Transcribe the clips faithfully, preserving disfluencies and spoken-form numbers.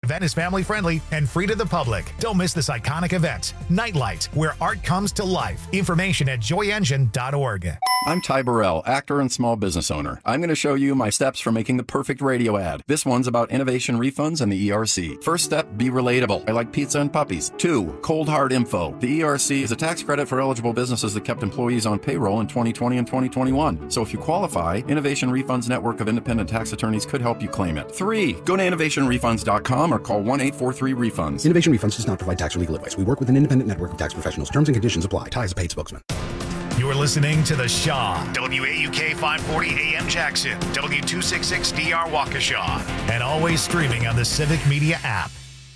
event is family-friendly and free to the public. Don't miss this iconic event. Nightlight, where art comes to life. Information at joy engine dot org. I'm Ty Burrell, actor and small business owner. I'm going to show you my steps for making the perfect radio ad. This one's about innovation refunds and the E R C. First step, be relatable. I like pizza and puppies. Two, cold hard info. The E R C is a tax credit for eligible businesses that kept employees on payroll in twenty twenty and twenty twenty-one. So if you qualify, Innovation Refunds Network of Independent Tax Attorneys could help you claim it. Three, go to innovation refunds dot com or call one eight four three refunds. Innovation Refunds does not provide tax or legal advice. We work with an independent network of tax professionals. Terms and conditions apply. Ty is a paid spokesman. You're listening to The Shaw, W A U K five forty A M Jackson, W two sixty-six D R Waukesha, and always streaming on the Civic Media app.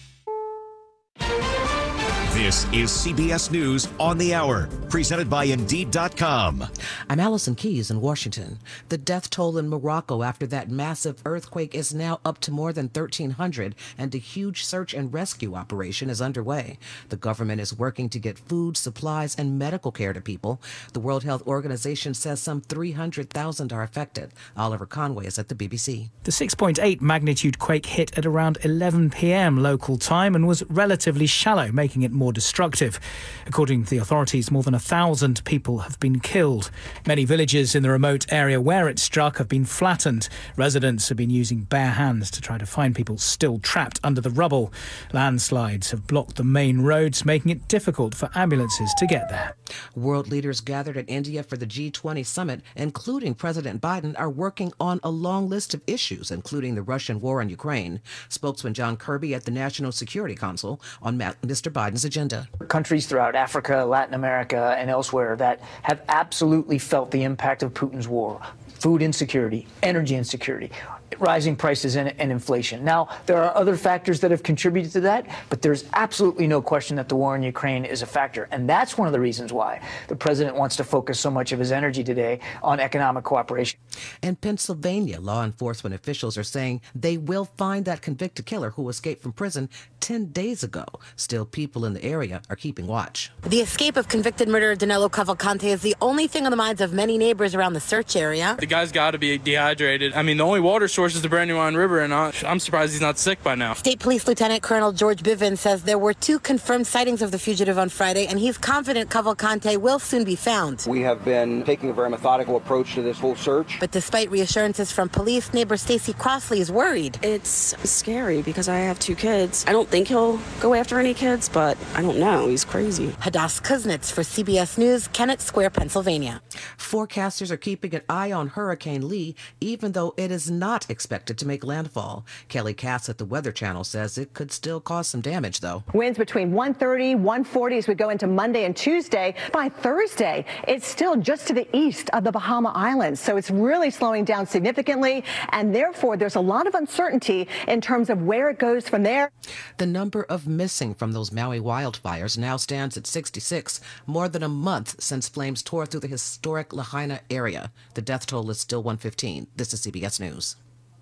This is C B S News on the Hour, presented by Indeed dot com. I'm Allison Keyes in Washington. The death toll in Morocco after that massive earthquake is now up to more than thirteen hundred, and a huge search and rescue operation is underway. The government is working to get food, supplies, and medical care to people. The World Health Organization says some three hundred thousand are affected. Oliver Conway is at the B B C. The six point eight magnitude quake hit at around eleven p.m. local time and was relatively shallow, making it more destructive. According to the authorities, more than a thousand people have been killed. Many villages in the remote area where it struck have been flattened. Residents have been using bare hands to try to find people still trapped under the rubble. Landslides have blocked the main roads, making it difficult for ambulances to get there. World leaders gathered in India for the G twenty summit, including President Biden, are working on a long list of issues, including the Russian war in Ukraine. Spokesman John Kirby at the National Security Council on Mister Biden's agenda. Countries throughout Africa, Latin America, and elsewhere that have absolutely felt the impact of Putin's war. Food insecurity, energy insecurity, rising prices and, and inflation. Now, there are other factors that have contributed to that, but there's absolutely no question that the war in Ukraine is a factor. And that's one of the reasons why the president wants to focus so much of his energy today on economic cooperation. In Pennsylvania, law enforcement officials are saying they will find that convicted killer who escaped from prison ten days ago. Still, people in the area are keeping watch. The escape of convicted murderer Danilo Cavalcante is the only thing on the minds of many neighbors around the search area. The guy's got to be dehydrated. I mean, the only water source is the Brandywine River, and I'm surprised he's not sick by now. State Police Lieutenant Colonel George Bivens says there were two confirmed sightings of the fugitive on Friday, and he's confident Cavalcante will soon be found. We have been taking a very methodical approach to this whole search. But despite reassurances from police, neighbor Stacy Crossley is worried. It's scary because I have two kids. I don't think he'll go after any kids, but I don't know. He's crazy. Hadass Kuznets for C B S News, Kennett Square, Pennsylvania. Forecasters are keeping an eye on Hurricane Lee, even though it is not expected to make landfall. Kelly Cass at the Weather Channel says it could still cause some damage, though. Winds between one thirty, one forty as we go into Monday and Tuesday. By Thursday, it's still just to the east of the Bahama Islands, so it's really slowing down significantly, and therefore there's a lot of uncertainty in terms of where it goes from there. The number of missing from those Maui wildfires now stands at sixty-six, more than a month since flames tore through the historic Lahaina area. The death toll is still one fifteen. This is C B S News.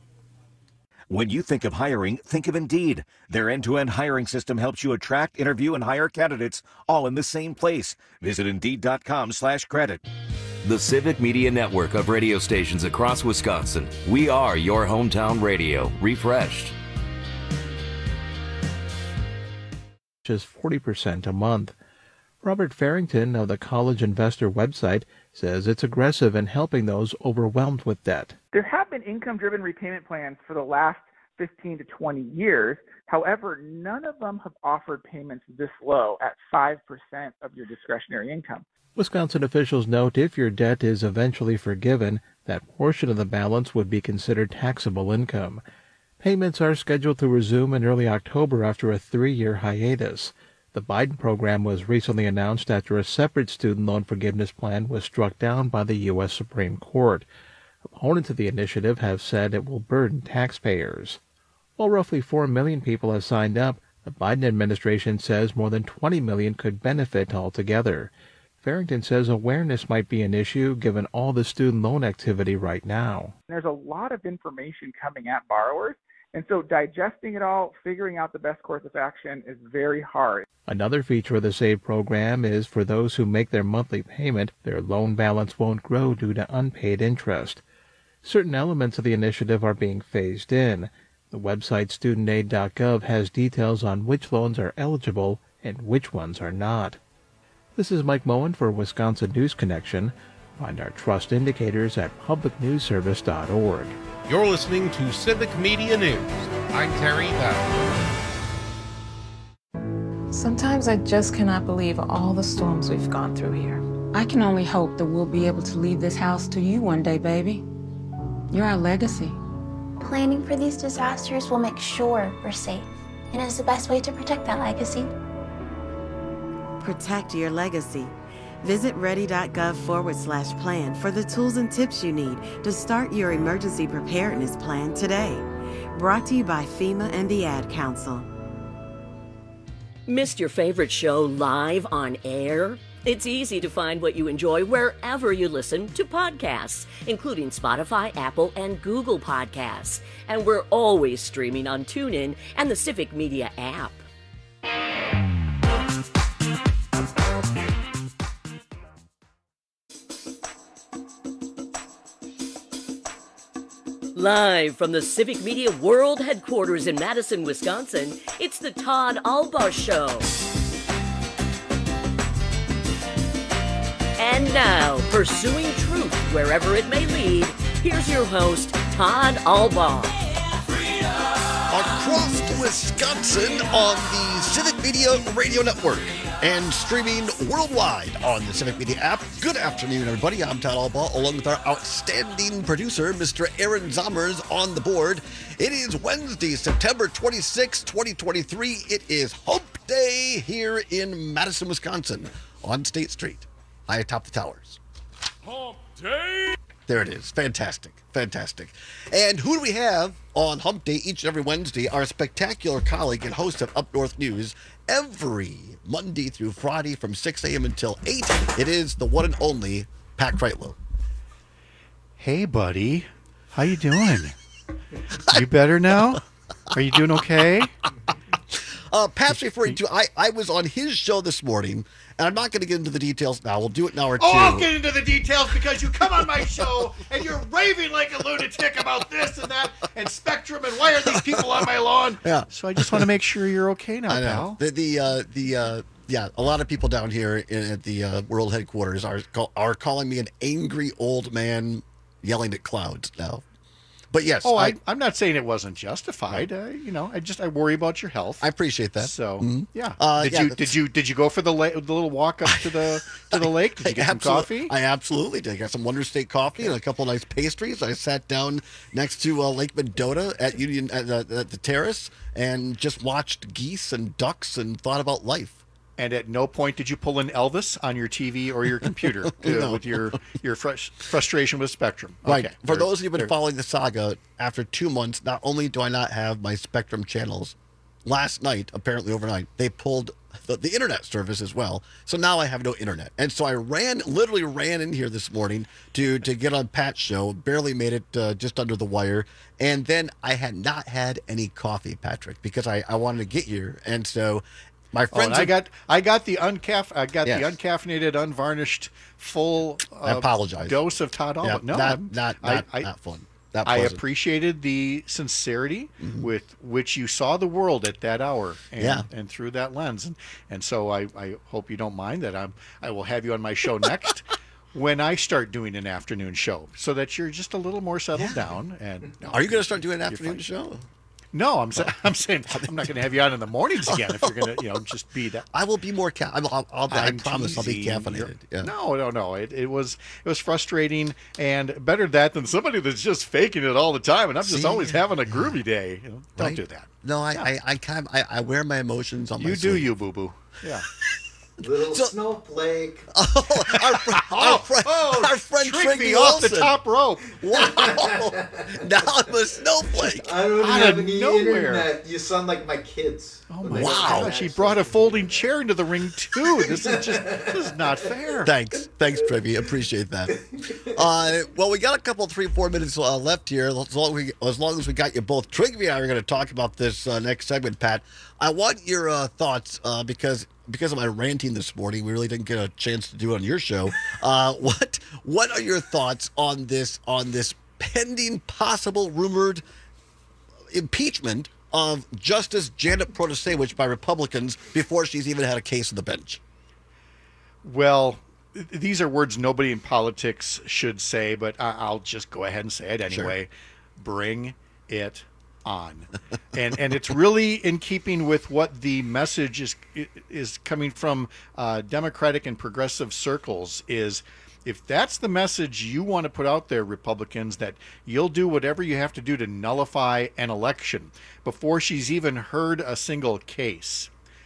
When you think of hiring, think of Indeed. Their end-to-end hiring system helps you attract, interview, and hire candidates all in the same place. Visit Indeed dot com slash credit. The Civic Media Network of radio stations across Wisconsin. We are your hometown radio, refreshed. Just forty percent a month. Robert Farrington of the College Investor website says it's aggressive in helping those overwhelmed with debt. There have been income-driven repayment plans for the last fifteen to twenty years. However, none of them have offered payments this low at five percent of your discretionary income. Wisconsin officials note if your debt is eventually forgiven, that portion of the balance would be considered taxable income. Payments are scheduled to resume in early October after a three-year hiatus. The Biden program was recently announced after a separate student loan forgiveness plan was struck down by the U S Supreme Court. Opponents of the initiative have said it will burden taxpayers. While roughly four million people have signed up, the Biden administration says more than twenty million could benefit altogether. Farrington says awareness might be an issue given all the student loan activity right now. There's a lot of information coming at borrowers, and so digesting it all, figuring out the best course of action is very hard. Another feature of the SAVE program is for those who make their monthly payment, their loan balance won't grow due to unpaid interest. Certain elements of the initiative are being phased in. The website student aid dot gov has details on which loans are eligible and which ones are not. This is Mike Moen for Wisconsin News Connection. Find our trust indicators at public news service dot org. You're listening to Civic Media News. I'm Terry Bell. Sometimes I just cannot believe all the storms we've gone through here. I can only hope that we'll be able to leave this house to you one day, baby. You're our legacy. Planning for these disasters will make sure we're safe, and is the best way to protect that legacy. Protect your legacy. Visit ready.gov forward slash plan for the tools and tips you need to start your emergency preparedness plan today. Brought to you by FEMA and the Ad Council. Missed your favorite show live on air? It's easy to find what you enjoy wherever you listen to podcasts, including Spotify, Apple, and Google Podcasts. And we're always streaming on TuneIn and the Civic Media app. Live from the Civic Media World Headquarters in Madison, Wisconsin, it's the Todd Albaugh Show. And now, pursuing truth wherever it may lead, here's your host, Todd Albaugh. Across Wisconsin on the Civic Media Radio Network and streaming worldwide on the Civic Media app. Good afternoon, everybody. I'm Todd Albaugh, along with our outstanding producer, Mister Aaron Zommers, on the board. It is Wednesday, September twenty-sixth, twenty twenty-three. It is Hump Day here in Madison, Wisconsin, on State Street, high atop the towers. Hump Day! There it is. Fantastic. Fantastic. And who do we have on Hump Day each and every Wednesday? Our spectacular colleague and host of Up North News every Monday through Friday from six a.m. until eight. It is the one and only Pat Kreitlow. Hey, buddy. How you doing? You better now? Are you doing okay? Uh, Pat's referring to, I, I was on his show this morning, and I'm not going to get into the details now. We'll do it in hour two. Oh, I'll get into the details because you come on my show and you're raving like a lunatic about this and that and Spectrum and why are these people on my lawn? Yeah. So I just want to make sure you're okay now, I know. pal. The, the, uh, the, uh, yeah, a lot of people down here in, at the uh, world headquarters are, call, are calling me an angry old man yelling at clouds now. But yes. Oh, I, I'm not saying it wasn't justified. Uh, you know, I just I worry about your health. I appreciate that. So mm-hmm. yeah. Uh, did yeah, you did you did you go for the, la- the little walk up to the to the lake? Did you get some coffee? I absolutely did. I got some Wonder State coffee and a couple of nice pastries. I sat down next to uh, Lake Mendota at Union at, uh, at the terrace and just watched geese and ducks and thought about life. And at no point did you pull in Elvis on your T V or your computer to, no. with your your frus- frustration with Spectrum. Right. Okay. For Very, those of you who've been very... following the saga, after two months, not only do I not have my Spectrum channels, last night, apparently overnight, they pulled the, the internet service as well. So now I have no internet. And so I ran, literally ran in here this morning to, to get on Pat's show, barely made it uh, just under the wire. And then I had not had any coffee, Patrick, because I, I wanted to get here. And so... My friends, oh, I got I got the uncaff I got yes. the uncaffeinated, unvarnished, full. Uh, I apologize. Dose of Todd Albaugh. Yeah, no, not I'm, not I, not, I, not fun. That I appreciated the sincerity mm-hmm. with which you saw the world at that hour, and, yeah. and through that lens, and and so I, I hope you don't mind that I'm I will have you on my show next. When I start doing an afternoon show, so that you're just a little more settled yeah. down. And no, are you going to start doing an afternoon show? No, I'm saying I'm saying I'm not going to have you on in the mornings again if you're going to, you know, just be that. I will be more. Ca- I'll, I'll, I'll, I promise I'll be caffeinated. Yeah. No, no, no. It, it was it was frustrating, and better that than somebody that's just faking it all the time. And I'm just See? always having a groovy day. You know, don't right? do that. No, I, I, I kind of, I, I wear my emotions on my You sleeve. do, you boo boo. Yeah. Little so, snowflake. Oh, our, fr- oh, our, fr- oh, our friend trick me Trigby off Wilson. the top rope. Wow. Now I'm a snowflake. I don't Out have of any nowhere. internet. You sound like my kids. Oh my wow. gosh, he brought a folding chair into the ring too. This is just this is not fair. Thanks. Thanks, Trigby. Appreciate that. Uh, well, we got a couple, three, four minutes uh, left here. As long as, we, as long as we got you both. Trigby and I are going to talk about this uh, next segment, Pat. I want your uh, thoughts uh, because because of my ranting this morning, we really didn't get a chance to do it on your show. Uh, what what are your thoughts on this on this pending, possible, rumored impeachment of Justice Janet Protasewicz by Republicans before she's even had a case on the bench? Well, th- these are words nobody in politics should say, but I- I'll just go ahead and say it anyway. Sure. Bring it on. and and it's really in keeping with what the message is is coming from uh, Democratic and progressive circles is, if that's the message you want to put out there, Republicans, that you'll do whatever you have to do to nullify an election before she's even heard a single case,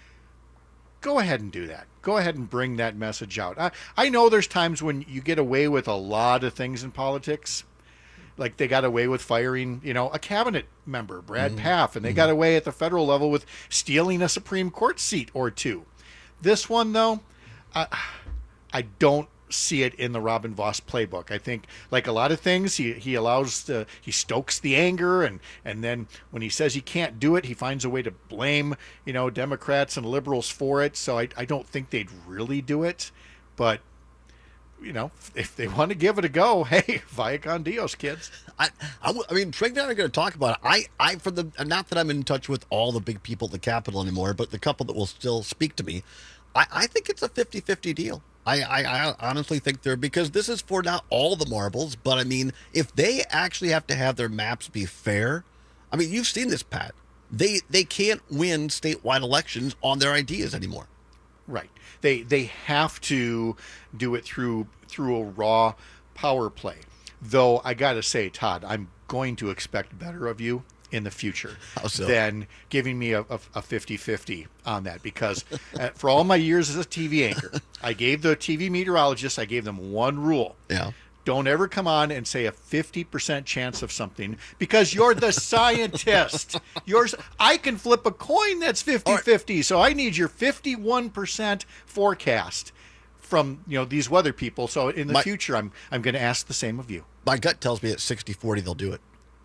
go ahead and do that. Go ahead and bring that message out. I, I know there's times when you get away with a lot of things in politics. Like they got away with firing, you know, a cabinet member, Brad mm-hmm. Pfaff, and they mm-hmm. got away at the federal level with stealing a Supreme Court seat or two. This one, though, I, I don't see it in the Robin Vos playbook. I think, like a lot of things, he he allows the, he stokes the anger, and and then when he says he can't do it, he finds a way to blame, you know, Democrats and liberals for it. So I I don't think they'd really do it, but you know, if they want to give it a go, hey, vaya con Dios, kids. I, I, I mean, Trey and I are going to talk about it. I, I, for the, not that I'm in touch with all the big people at the Capitol anymore, but the couple that will still speak to me, I, I think it's a fifty-fifty deal. I, I, I honestly think they're, because this is for not all the marbles, but I mean, if they actually have to have their maps be fair, I mean, you've seen this, Pat. They, they can't win statewide elections on their ideas anymore. Right. They they have to do it through through a raw power play. Though I got to say, Todd, I'm going to expect better of you in the future so? than giving me a, a, a fifty-fifty on that, because uh, for all my years as a T V anchor, I gave the T V meteorologists, I gave them one rule. Yeah. Don't ever come on and say a fifty percent chance of something, because you're the scientist. Yours, I can flip a coin that's fifty-fifty, so I need your fifty-one percent forecast from, you know, these weather people. So in the my, future, I'm I'm going to ask the same of you. My gut tells me at sixty forty they'll do it.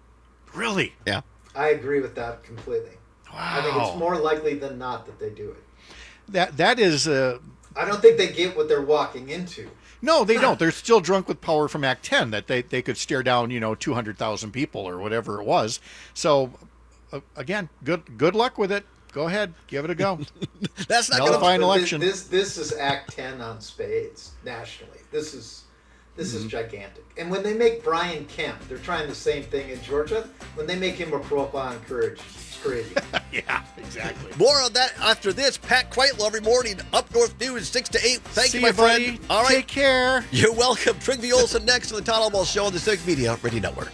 Really? Yeah. I agree with that completely. Wow. I think it's more likely than not that they do it. That That is... Uh, I don't think they get what they're walking into. No, they don't. They're still drunk with power from Act ten, that they, they could stare down, you know, two hundred thousand people or whatever it was. So, uh, again, good good luck with it. Go ahead. Give it a go. That's not going to find election. This, this is Act ten on spades nationally. This is this mm-hmm. is gigantic. And when they make Brian Kemp, they're trying the same thing in Georgia. When they make him a profile on courage, it's crazy. Yeah, exactly. More on that after this. Pat Quitelo every morning, Up North News, six to eight. Thank See you, my you, friend. Buddy. All right. Take care. You're welcome. Trygve Olsen next on the Todd Albaugh Show on the Civic Media Radio Network.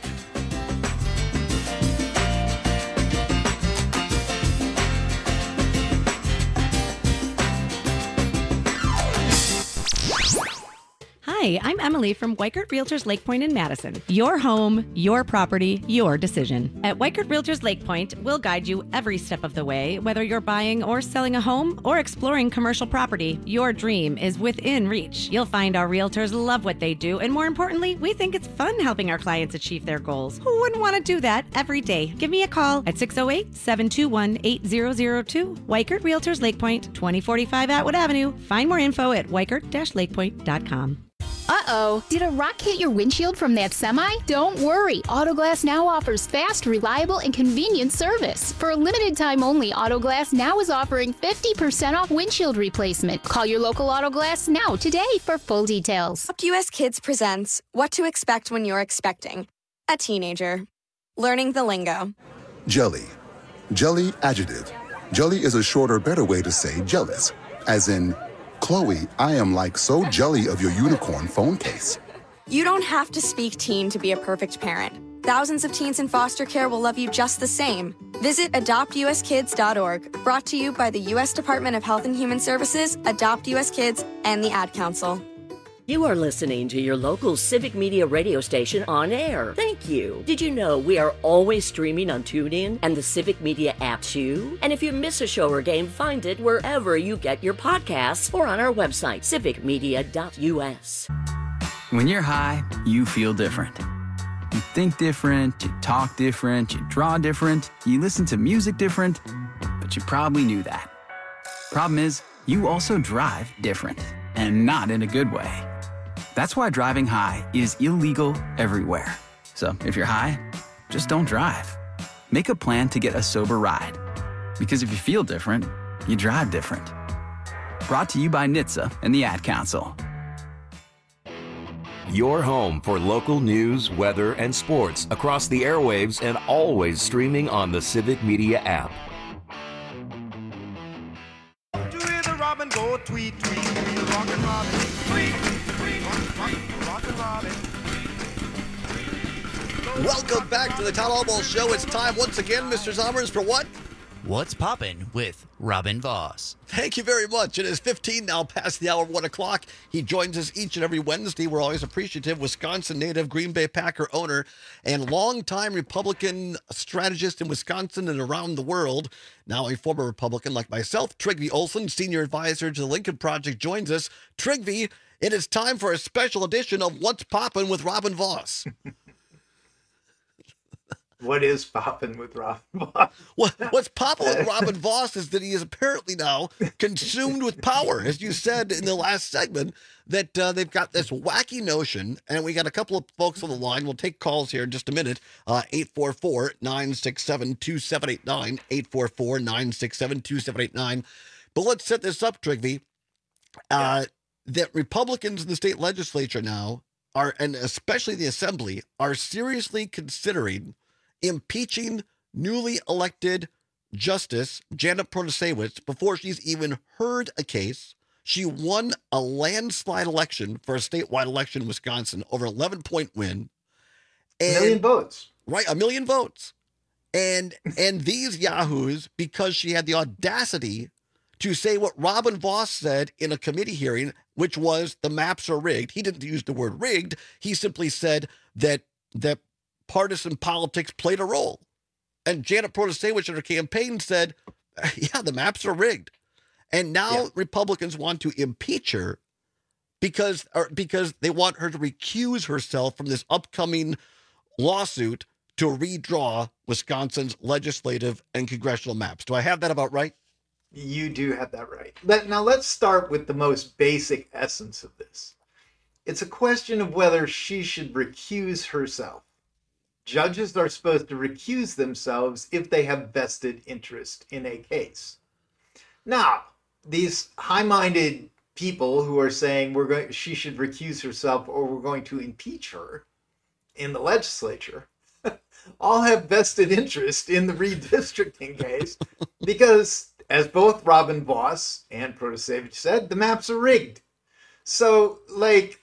Hi, I'm Emily from Weikert Realtors Lake Point in Madison. Your home, your property, your decision. At Weikert Realtors Lake Point, we'll guide you every step of the way, whether you're buying or selling a home or exploring commercial property. Your dream is within reach. You'll find our realtors love what they do, and more importantly, we think it's fun helping our clients achieve their goals. Who wouldn't want to do that every day? Give me a call at six oh eight, seven two one, eight zero zero two. Weikert Realtors Lake Point, twenty forty-five Atwood Avenue. Find more info at weikert dash lake point dot com. Uh-oh. Did a rock hit your windshield from that semi? Don't worry. Autoglass Now offers fast, reliable, and convenient service. For a limited time only, Autoglass Now is offering fifty percent off windshield replacement. Call your local Autoglass Now today for full details. Adopt U S Kids presents What to Expect When You're Expecting a Teenager. Learning the lingo. Jelly. Jelly adjective. Jelly is a shorter, better way to say jealous. As in, Chloe, I am like so jelly of your unicorn phone case. You don't have to speak teen to be a perfect parent. Thousands of teens in foster care will love you just the same. Visit adopt u s kids dot org, brought to you by the U S Department of Health and Human Services, Adopt U S Kids, and the Ad Council. You are listening to your local Civic Media radio station on air. Thank you. Did you know we are always streaming on TuneIn and the Civic Media app too? And if you miss a show or game, find it wherever you get your podcasts or on our website, civic media dot u s. When you're high, you feel different. You think different, you talk different, you draw different, you listen to music different, but you probably knew that. Problem is, you also drive different, and not in a good way. That's why driving high is illegal everywhere. So if you're high, just don't drive. make a plan to get a sober ride. Because if you feel different, you drive different. Brought to you by N H T S A and the Ad Council. Your home for local news, weather, and sports across the airwaves and always streaming on the Civic Media app. To hear the robin go tweet, tweet, tweet, rockin' robin, tweet, tweet, tweet, rockin' robin. Welcome back to the Todd Albaugh Show. It's time once again, Mister Zommers, for what? What's Poppin' with Robin Voss. Thank you very much. It is fifteen now past the hour of one o'clock. He joins us each and every Wednesday. We're always appreciative. Wisconsin native, Green Bay Packer owner, and longtime Republican strategist in Wisconsin and around the world. Now a former Republican like myself, Trygve Olson, senior advisor to the Lincoln Project, joins us. Trygve, it is time for a special edition of What's Poppin' with Robin Voss. What is poppin' with Robin Voss? What, what's poppin' with Robin Voss is that he is apparently now consumed with power. As you said in the last segment, that uh, they've got this wacky notion, and we got a couple of folks on the line. We'll take calls here in just a minute. Uh, eight four four, nine six seven, two seven eight nine, eight four four, nine six seven, two seven eight nine. But let's set this up, Trygve. Uh, that Republicans in the state legislature now are, and especially the assembly, are seriously considering impeaching newly elected Justice Janet Protasiewicz before she's even heard a case. She won a landslide election for a statewide election in Wisconsin, over eleven point win. And, a million votes. Right, a million votes. And and these yahoos, because she had the audacity to say what Robin Voss said in a committee hearing, which was the maps are rigged. He didn't use the word rigged. He simply said that that partisan politics played a role. And Janet Protasiewicz in her campaign said, yeah, the maps are rigged. And now yeah. Republicans want to impeach her because, or because they want her to recuse herself from this upcoming lawsuit to redraw Wisconsin's legislative and congressional maps. Do I have that about right? You do have that right. Let, now let's start with the most basic essence of this. It's a question of whether she should recuse herself. Judges are supposed to recuse themselves if they have vested interest in a case. Now, these high-minded people who are saying we're going, she should recuse herself or we're going to impeach her in the legislature, all have vested interest in the redistricting case because, as both Robin Voss and Protasiewicz said, the maps are rigged. So, like,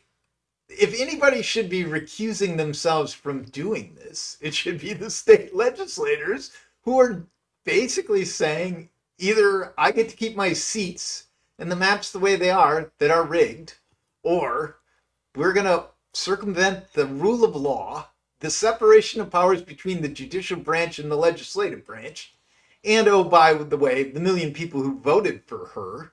if anybody should be recusing themselves from doing this, it should be the state legislators who are basically saying either I get to keep my seats and the maps the way they are that are rigged, or we're going to circumvent the rule of law, the separation of powers between the judicial branch and the legislative branch, and oh, by the way, the million people who voted for her.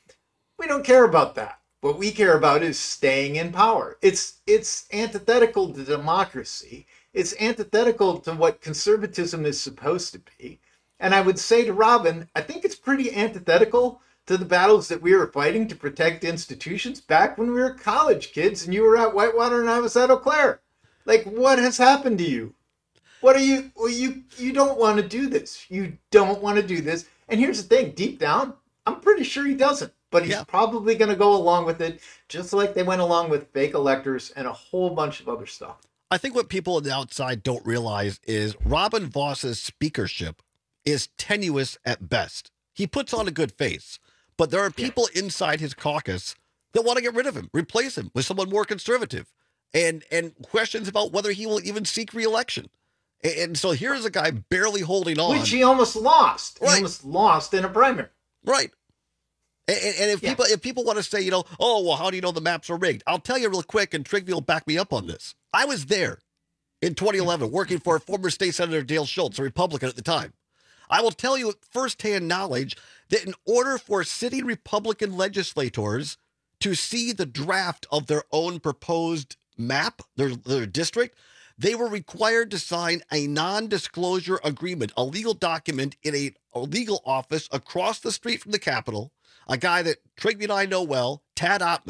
We don't care about that. What we care about is staying in power. It's it's antithetical to democracy. It's antithetical to what conservatism is supposed to be. And I would say to Robin, I think it's pretty antithetical to the battles that we were fighting to protect institutions back when we were college kids and you were at Whitewater and I was at Eau Claire. Like, what has happened to you? What are you, well, you, you don't want to do this. You don't want to do this. And here's the thing, deep down, I'm pretty sure he doesn't. But he's yeah. probably going to go along with it, just like they went along with fake electors and a whole bunch of other stuff. I think what people on the outside don't realize is Robin Voss's speakership is tenuous at best. He puts on a good face, but there are people yeah. inside his caucus that want to get rid of him, replace him with someone more conservative, and and questions about whether he will even seek re-election. And, and so here's a guy barely holding on. Which he almost lost. Right. He almost lost in a primary. Right. And, and if yeah. people if people want to say, you know, oh, well, how do you know the maps are rigged? I'll tell you real quick, and Trygve will back me up on this. I was there in twenty eleven working for former state senator Dale Schultz, a Republican at the time. I will tell you firsthand knowledge that in order for sitting Republican legislators to see the draft of their own proposed map, their, their district, they were required to sign a non-disclosure agreement, a legal document in a, a legal office across the street from the Capitol. A guy that Trygve and I know well, Tad Ottman,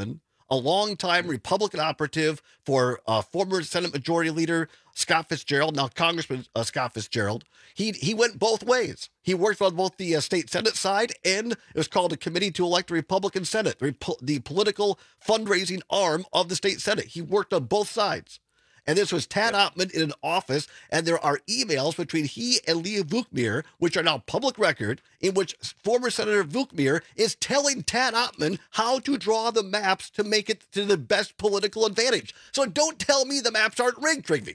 a longtime Republican operative for uh, former Senate Majority Leader Scott Fitzgerald, now Congressman uh, Scott Fitzgerald. He he went both ways. He worked on both the uh, state Senate side, and it was called a committee to elect a Republican Senate, the, Rep- the political fundraising arm of the state Senate. He worked on both sides. And this was Tad Ottman in an office, and there are emails between he and Leah Vukmir, which are now public record, in which former Senator Vukmir is telling Tad Ottman how to draw the maps to make it to the best political advantage. So don't tell me the maps aren't rigged, Trigby.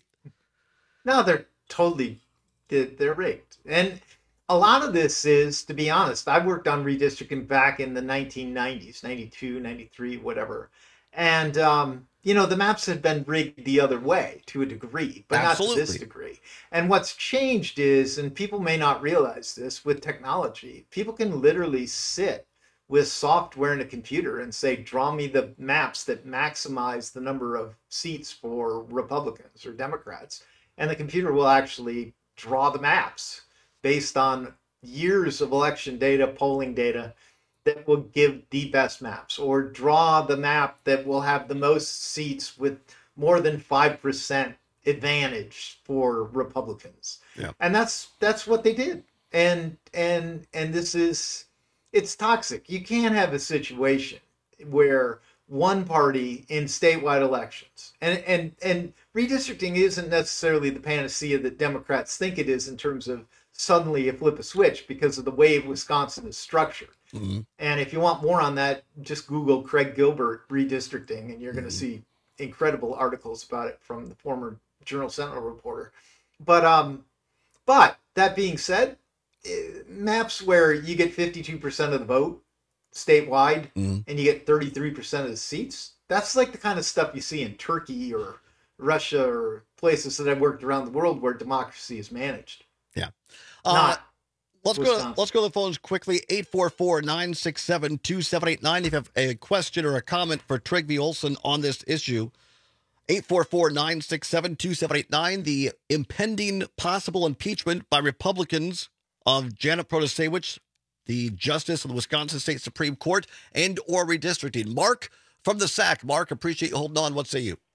No, they're totally, they're rigged. And a lot of this is, to be honest, I worked on redistricting back in the nineteen nineties, ninety-two, ninety-three, whatever. And, um, you know, the maps had been rigged the other way to a degree, but Absolutely. not to this degree. And what's changed is, and people may not realize this with technology, people can literally sit with software in a computer and say, draw me the maps that maximize the number of seats for Republicans or Democrats. And the computer will actually draw the maps based on years of election data, polling data, that will give the best maps, or draw the map that will have the most seats with more than five percent advantage for Republicans. Yeah. And that's that's what they did. And and and this is, it's toxic. You can't have a situation where one party in statewide elections, and and and redistricting isn't necessarily the panacea that Democrats think it is in terms of suddenly you flip a switch because of the way Wisconsin is structured. Mm-hmm. And if you want more on that, just Google Craig Gilbert redistricting, and you're going to Mm-hmm. see incredible articles about it from the former Journal Sentinel reporter. But um, but that being said, eh, maps where you get fifty-two percent of the vote statewide, Mm-hmm. and you get thirty-three percent of the seats, that's like the kind of stuff you see in Turkey or Russia or places that I've worked around the world where democracy is managed. Yeah. Uh, Not let's go. Wisconsin. Let's go to the phones quickly. eight four four, nine six seven, two seven eight nine. If you have a question or a comment for Trygve Olsen on this issue, eight four four, nine six seven, two seven eight nine. The impending possible impeachment by Republicans of Janet Protasewicz, the justice of the Wisconsin State Supreme Court, and or redistricting. Mark from the S A C. Mark, appreciate you holding on. What say you?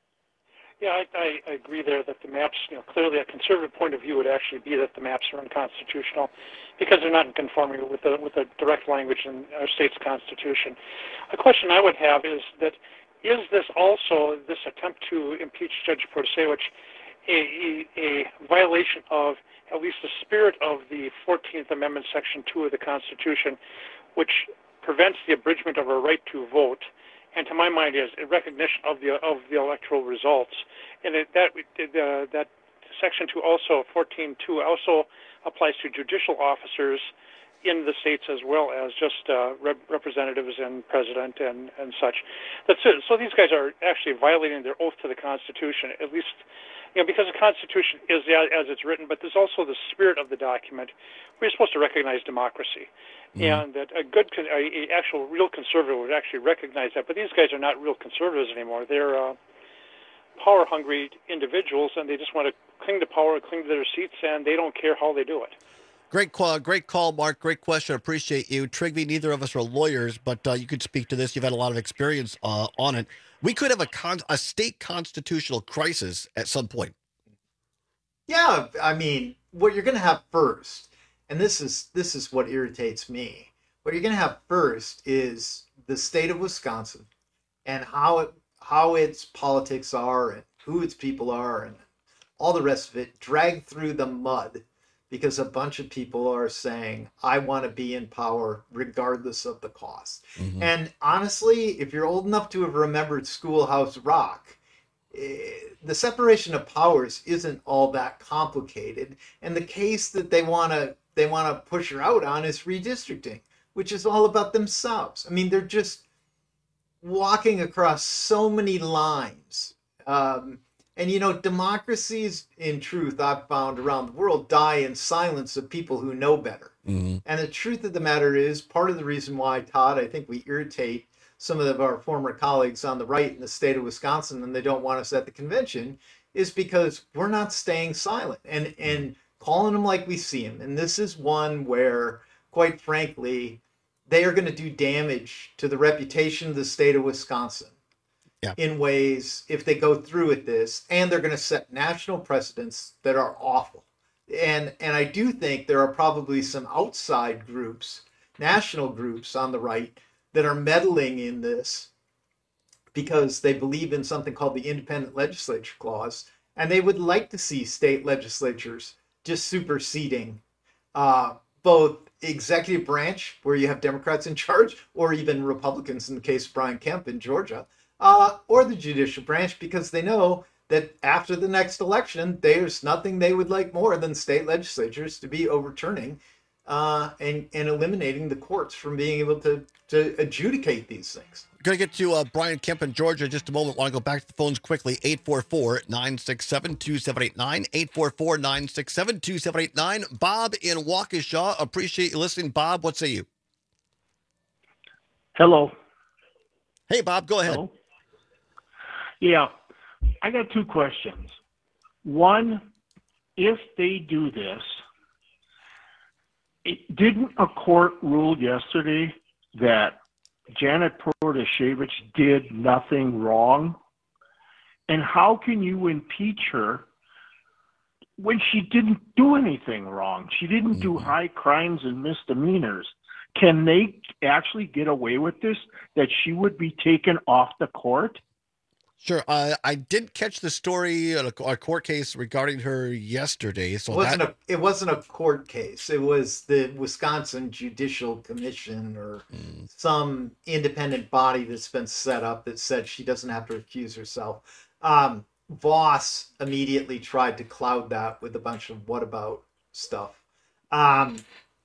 Yeah, I, I, I agree there that the maps, you know, clearly a conservative point of view would actually be that the maps are unconstitutional because they're not in conformity with the with the direct language in our state's constitution. A question I would have is that is this also, this attempt to impeach Judge Protasewicz, a, a, a violation of at least the spirit of the fourteenth Amendment, Section two of the Constitution, which prevents the abridgment of our right to vote, and to my mind is a recognition of the of the electoral results, and it, that uh, that Section two also fourteen two also applies to judicial officers in the states as well as just uh, rep- representatives and president and, and such. That's it. So these guys are actually violating their oath to the Constitution, at least, you know, because the Constitution is as it's written, but there's also the spirit of the document. We're supposed to recognize democracy, mm-hmm. and that a good, con- a, a actual real conservative would actually recognize that. But these guys are not real conservatives anymore. They're uh, power-hungry individuals, and they just want to cling to power, cling to their seats, and they don't care how they do it. Great call, great call, Mark. Great question. Appreciate you. Trygve, neither of us are lawyers, but uh, you could speak to this. You've had a lot of experience uh, on it. We could have a con- a state constitutional crisis at some point. Yeah, I mean, what you're going to have first, and this is this is what irritates me. What you're going to have first is the state of Wisconsin and how it how its politics are and who its people are and all the rest of it dragged through the mud because a bunch of people are saying, I want to be in power regardless of the cost. Mm-hmm. And honestly, if you're old enough to have remembered Schoolhouse Rock, eh, the separation of powers isn't all that complicated. And the case that they want to they want to push her out on is redistricting, which is all about themselves. I mean, they're just walking across so many lines. Um, And, you know, democracies, in truth, I've found around the world, die in silence of people who know better. Mm-hmm. And the truth of the matter is, part of the reason why, Todd, I think we irritate some of our former colleagues on the right in the state of Wisconsin and they don't want us at the convention, is because we're not staying silent and, and calling them like we see them. And this is one where, quite frankly, they are going to do damage to the reputation of the state of Wisconsin yeah. in ways if they go through with this, and they're going to set national precedents that are awful. And and I do think there are probably some outside groups, national groups on the right that are meddling in this because they believe in something called the independent legislature clause, and they would like to see state legislatures just superseding uh, both executive branch, where you have Democrats in charge, or even Republicans in the case of Brian Kemp in Georgia, uh, or the judicial branch, because they know that after the next election, there's nothing they would like more than state legislatures to be overturning uh, and, and eliminating the courts from being able to, to adjudicate these things. Going to get to uh, Brian Kemp in Georgia in just a moment. Want to go back to the phones quickly. eight four four, nine six seven, two seven eight nine. eight four four, nine six seven, two seven eight nine. Bob in Waukesha. Appreciate you listening. Bob, what say you? Hello. Hey, Bob, go ahead. Hello? Yeah. I got two questions. One, if they do this, it, didn't a court rule yesterday that Janet Protasiewicz did nothing wrong? And how can you impeach her when she didn't do anything wrong? She didn't do high crimes and misdemeanors. Can they actually get away with this, that she would be taken off the court? Sure. Uh, I did catch the story on a, a court case regarding her yesterday. So it wasn't that... a it wasn't a court case. It was the Wisconsin Judicial Commission or mm. some independent body that's been set up that said she doesn't have to recuse herself. Um, Voss immediately tried to cloud that with a bunch of what about stuff. Um,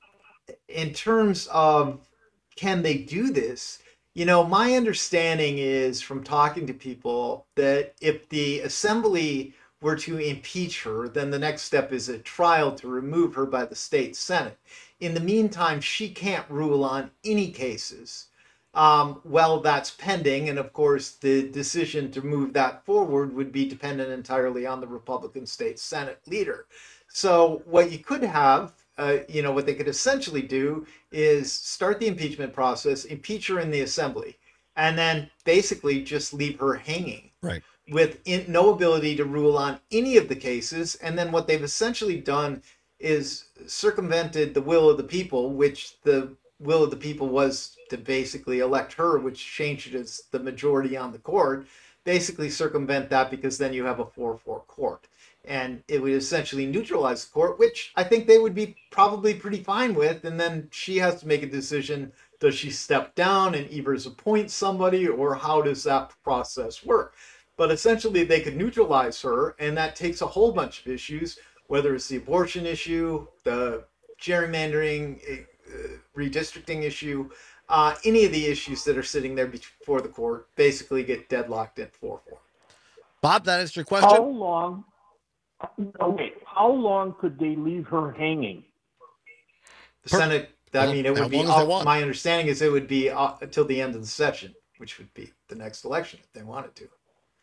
in terms of can they do this? You know, my understanding is from talking to people that if the assembly were to impeach her, then the next step is a trial to remove her by the state Senate. In the meantime, she can't rule on any cases. Um, well, that's pending. And of course, the decision to move that forward would be dependent entirely on the Republican state Senate leader. So what you could have, Uh, you know, what they could essentially do is start the impeachment process, impeach her in the assembly, and then basically just leave her hanging. Right. With in, no ability to rule on any of the cases. And then what they've essentially done is circumvented the will of the people, which the will of the people was to basically elect her, which changes the majority on the court. Basically circumvent that because then you have a four four court. And it would essentially neutralize the court, which I think they would be probably pretty fine with. And then she has to make a decision. Does she step down and Evers appoint somebody, or how does that process work? But essentially they could neutralize her, and that takes a whole bunch of issues, whether it's the abortion issue, the gerrymandering, uh, redistricting issue, uh, any of the issues that are sitting there before the court basically get deadlocked at four four. Bob, that is your question? How long... Okay, how long could they leave her hanging? The Senate, I mean, it would be, up, my understanding is it would be uh, until the end of the session, which would be the next election if they wanted to.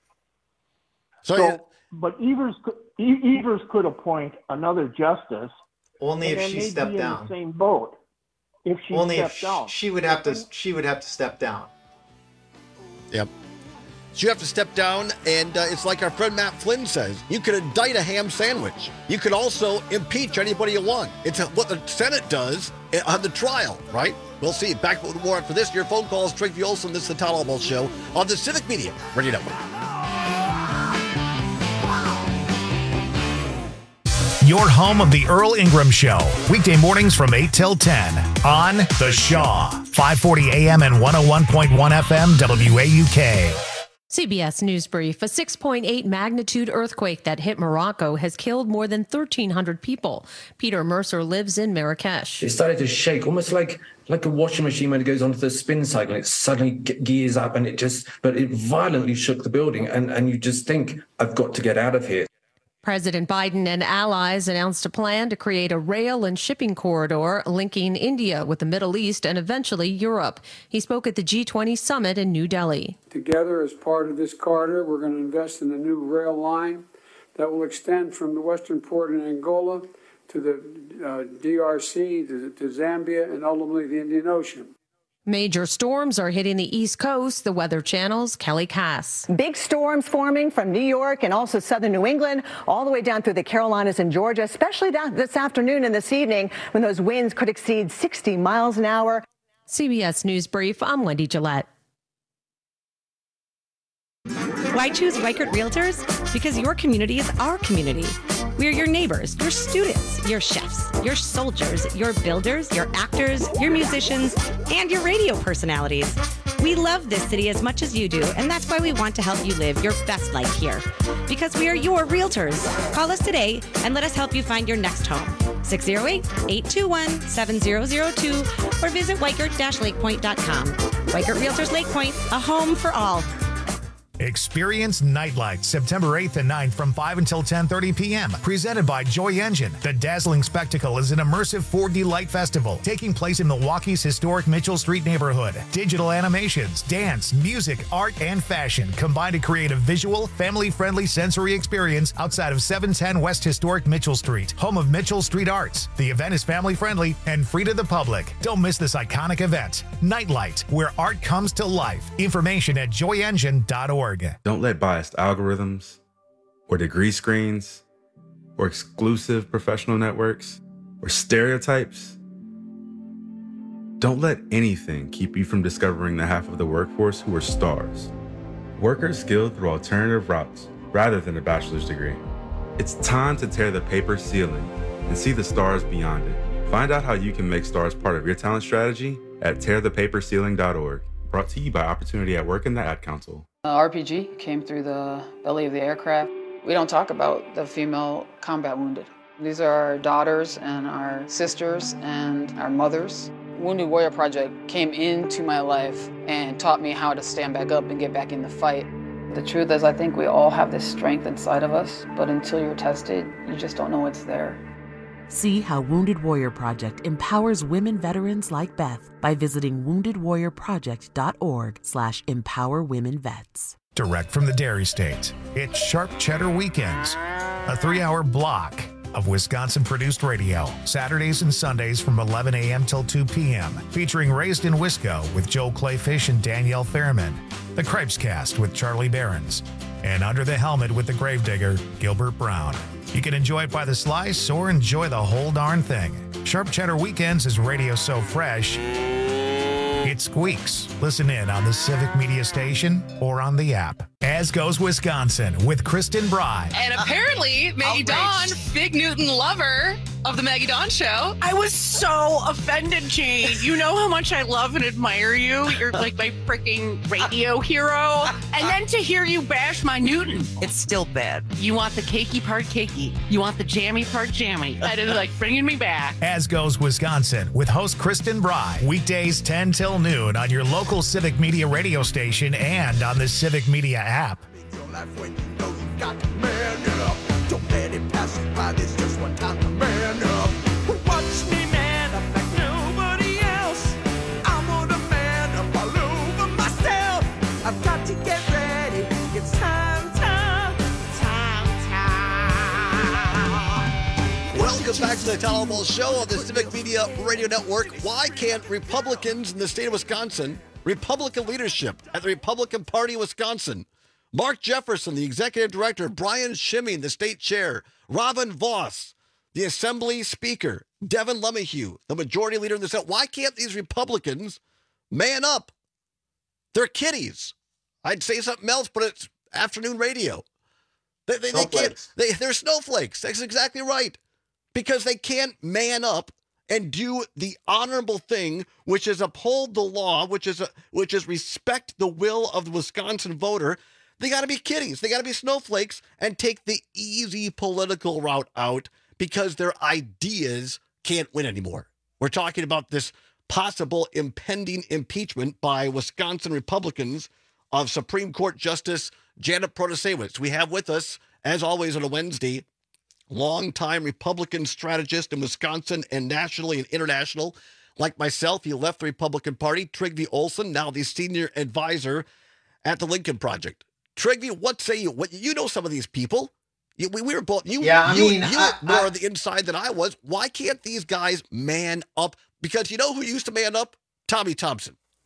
So, so but Evers could, Evers could appoint another justice. Only if she stepped down. In the same boat. If she Only stepped if down. she would have to, she would have to step down. Yep. So you have to step down, and uh, it's like our friend Matt Flynn says, you could indict a ham sandwich. You could also impeach anybody you want. It's what the Senate does on the trial, right? We'll see. Back with more after this. Your phone calls, Trygve Olsen. This is the Todd Albaugh Show on the Civic Media Radio Network. Your home of the Earl Ingram Show. Weekday mornings from eight till ten on The Shaw. five forty A M and one oh one point one F M W A U K. C B S News Brief. A six point eight magnitude earthquake that hit Morocco has killed more than thirteen hundred people. Peter Mercer lives in Marrakesh. It started to shake, almost like like a washing machine when it goes onto the spin cycle. It suddenly gears up and it just, but it violently shook the building. And, and you just think, I've got to get out of here. President Biden and allies announced a plan to create a rail and shipping corridor linking India with the Middle East and eventually Europe. He spoke at the G twenty summit in New Delhi. Together, as part of this corridor, we're going to invest in a new rail line that will extend from the western port in Angola to the uh, D R C, to, to Zambia, and ultimately the Indian Ocean. Major storms are hitting the East Coast. The Weather Channel's Kelly Cass. Big storms forming from New York and also southern New England, all the way down through the Carolinas and Georgia, especially down this afternoon and this evening when those winds could exceed sixty miles an hour. C B S News Brief, I'm Wendy Gillette. Why choose Weichert Realtors? Because your community is our community. We are your neighbors, your students, your chefs, your soldiers, your builders, your actors, your musicians, and your radio personalities. We love this city as much as you do, and that's why we want to help you live your best life here. Because we are your realtors. Call us today and let us help you find your next home. six oh eight, eight two one, seven oh oh two or visit weichert dash lake point dot com. Weichert Realtors Lake Point, a home for all. Experience Nightlight September eighth and ninth from five until ten thirty p.m. Presented by Joy Engine. The dazzling spectacle is an immersive four D light festival taking place in Milwaukee's historic Mitchell Street neighborhood. Digital animations, dance, music, art, and fashion combine to create a visual, family-friendly sensory experience outside of seven ten West Historic Mitchell Street, home of Mitchell Street Arts. The event is family-friendly and free to the public. Don't miss this iconic event. Nightlight, where art comes to life. Information at joy engine dot org. Don't let biased algorithms or degree screens or exclusive professional networks or stereotypes. Don't let anything keep you from discovering the half of the workforce who are stars. Workers skilled through alternative routes rather than a bachelor's degree. It's time to tear the paper ceiling and see the stars beyond it. Find out how you can make stars part of your talent strategy at tear the paper ceiling dot org. Brought to you by Opportunity at Work and the Ad Council. Uh, R P G came through the belly of the aircraft. We don't talk about the female combat wounded. These are our daughters and our sisters and our mothers. Wounded Warrior Project came into my life and taught me how to stand back up and get back in the fight. The truth is, I think we all have this strength inside of us, but until you're tested, you just don't know it's there. See how Wounded Warrior Project empowers women veterans like Beth by visiting wounded warrior project dot org slash empower women vets. Direct from the Dairy State, it's Sharp Cheddar Weekends, a three-hour block of Wisconsin-produced radio, Saturdays and Sundays from eleven a.m. till two p.m., featuring Raised in Wisco with Joel Clayfish and Danielle Fairman, The Cripes Cast with Charlie Behrens, and Under the Helmet with the Gravedigger, Gilbert Brown. You can enjoy it by the slice or enjoy the whole darn thing. Sharp Cheddar Weekends is radio so fresh, it squeaks. Listen in on the Civic Media Station or on the app. As Goes Wisconsin with Kristen Bry. And apparently, Maggie Dawn, big Newton lover of the Maggie Dawn Show. I was so offended, Jane. You know how much I love and admire you. You're like my freaking radio hero. And then to hear you bash my Newton. It's still bad. You want the cakey part cakey. You want the jammy part jammy. That is like bringing me back. As Goes Wisconsin with host Kristen Bry. Weekdays ten till noon on your local Civic Media radio station and on the Civic Media app. Don't let it pass you by. This just one time to man up. Watch me man up like nobody else. I'm gonna man up all over myself. I've got to get ready. It's time, time, time, time. Welcome back to the Town Hall Show on the Civic Media Radio Network. Why can't Republicans in the state of Wisconsin, Republican leadership at the Republican Party of Wisconsin, Mark Jefferson, the executive director, Brian Schimming, the state chair, Robin Voss, the assembly speaker, Devin LeMahieu, the majority leader in the Senate. Why can't these Republicans man up? They're kiddies. I'd say something else, but it's afternoon radio. They, they, they can't. They, they're snowflakes. That's exactly right. Because they can't man up and do the honorable thing, which is uphold the law, which is a, which is respect the will of the Wisconsin voter. They got to be kiddies. They got to be snowflakes and take the easy political route out because their ideas can't win anymore. We're talking about this possible impending impeachment by Wisconsin Republicans of Supreme Court Justice Janet Protasiewicz. We have with us, as always on a Wednesday, longtime Republican strategist in Wisconsin and nationally and international. Like myself, he left the Republican Party, Trygve Olsen, now the senior advisor at the Lincoln Project. Trygve, what say you? What, you know some of these people. You, we, we were both. You, yeah, I you, mean, you I, were more I, on the inside than I was. Why can't these guys man up? Because you know who used to man up? Tommy Thompson.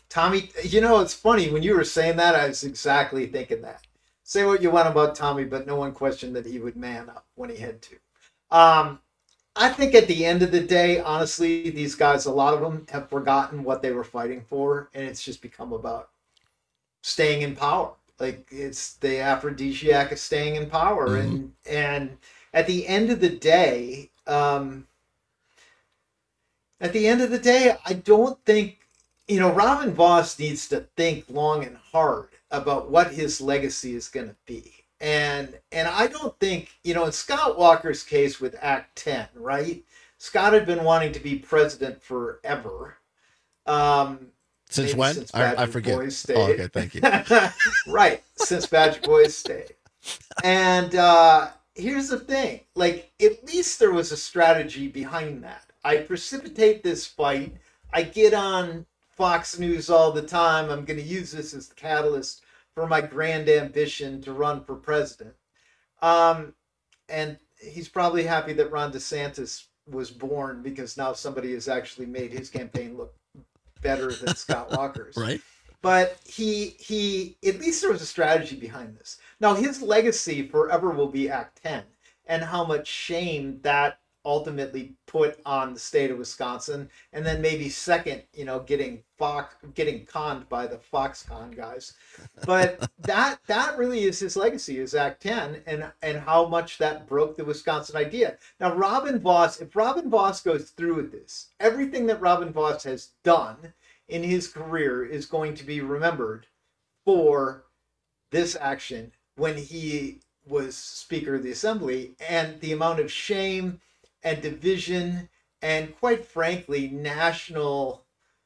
Tommy, you know, it's funny. When you were saying that, I was exactly thinking that. Say what you want about Tommy, but no one questioned that he would man up when he had to. Um, I think at the end of the day, honestly, these guys, a lot of them have forgotten what they were fighting for, and it's just become about staying in power. Like, it's the aphrodisiac of staying in power. Mm-hmm. And and at the end of the day, um, at the end of the day, I don't think, you know, Robin Vos needs to think long and hard about what his legacy is going to be. And and I don't think, you know, in Scott Walker's case with Act ten, right? Scott had been wanting to be president forever. Um, since when? Since I, I forget. Boys oh, okay, thank you. Right, since Badger Boys stayed. And uh, here's the thing. Like, at least there was a strategy behind that. I precipitate this fight. I get on Fox News all the time. I'm going to use this as the catalyst for my grand ambition to run for president. Um, and he's probably happy that Ron DeSantis was born, because now somebody has actually made his campaign look better than Scott Walker's. Right. But he, he, at least there was a strategy behind this. Now, his legacy forever will be Act ten, and how much shame that ultimately put on the state of Wisconsin, and then maybe second, you know, getting Fox, getting conned by the Foxconn guys. But that that really is his legacy, is Act ten, and and how much that broke the Wisconsin idea. Now, Robin Vos, if Robin Vos goes through with this, everything that Robin Vos has done in his career is going to be remembered for this action when he was Speaker of the Assembly, and the amount of shame and division and, quite frankly, national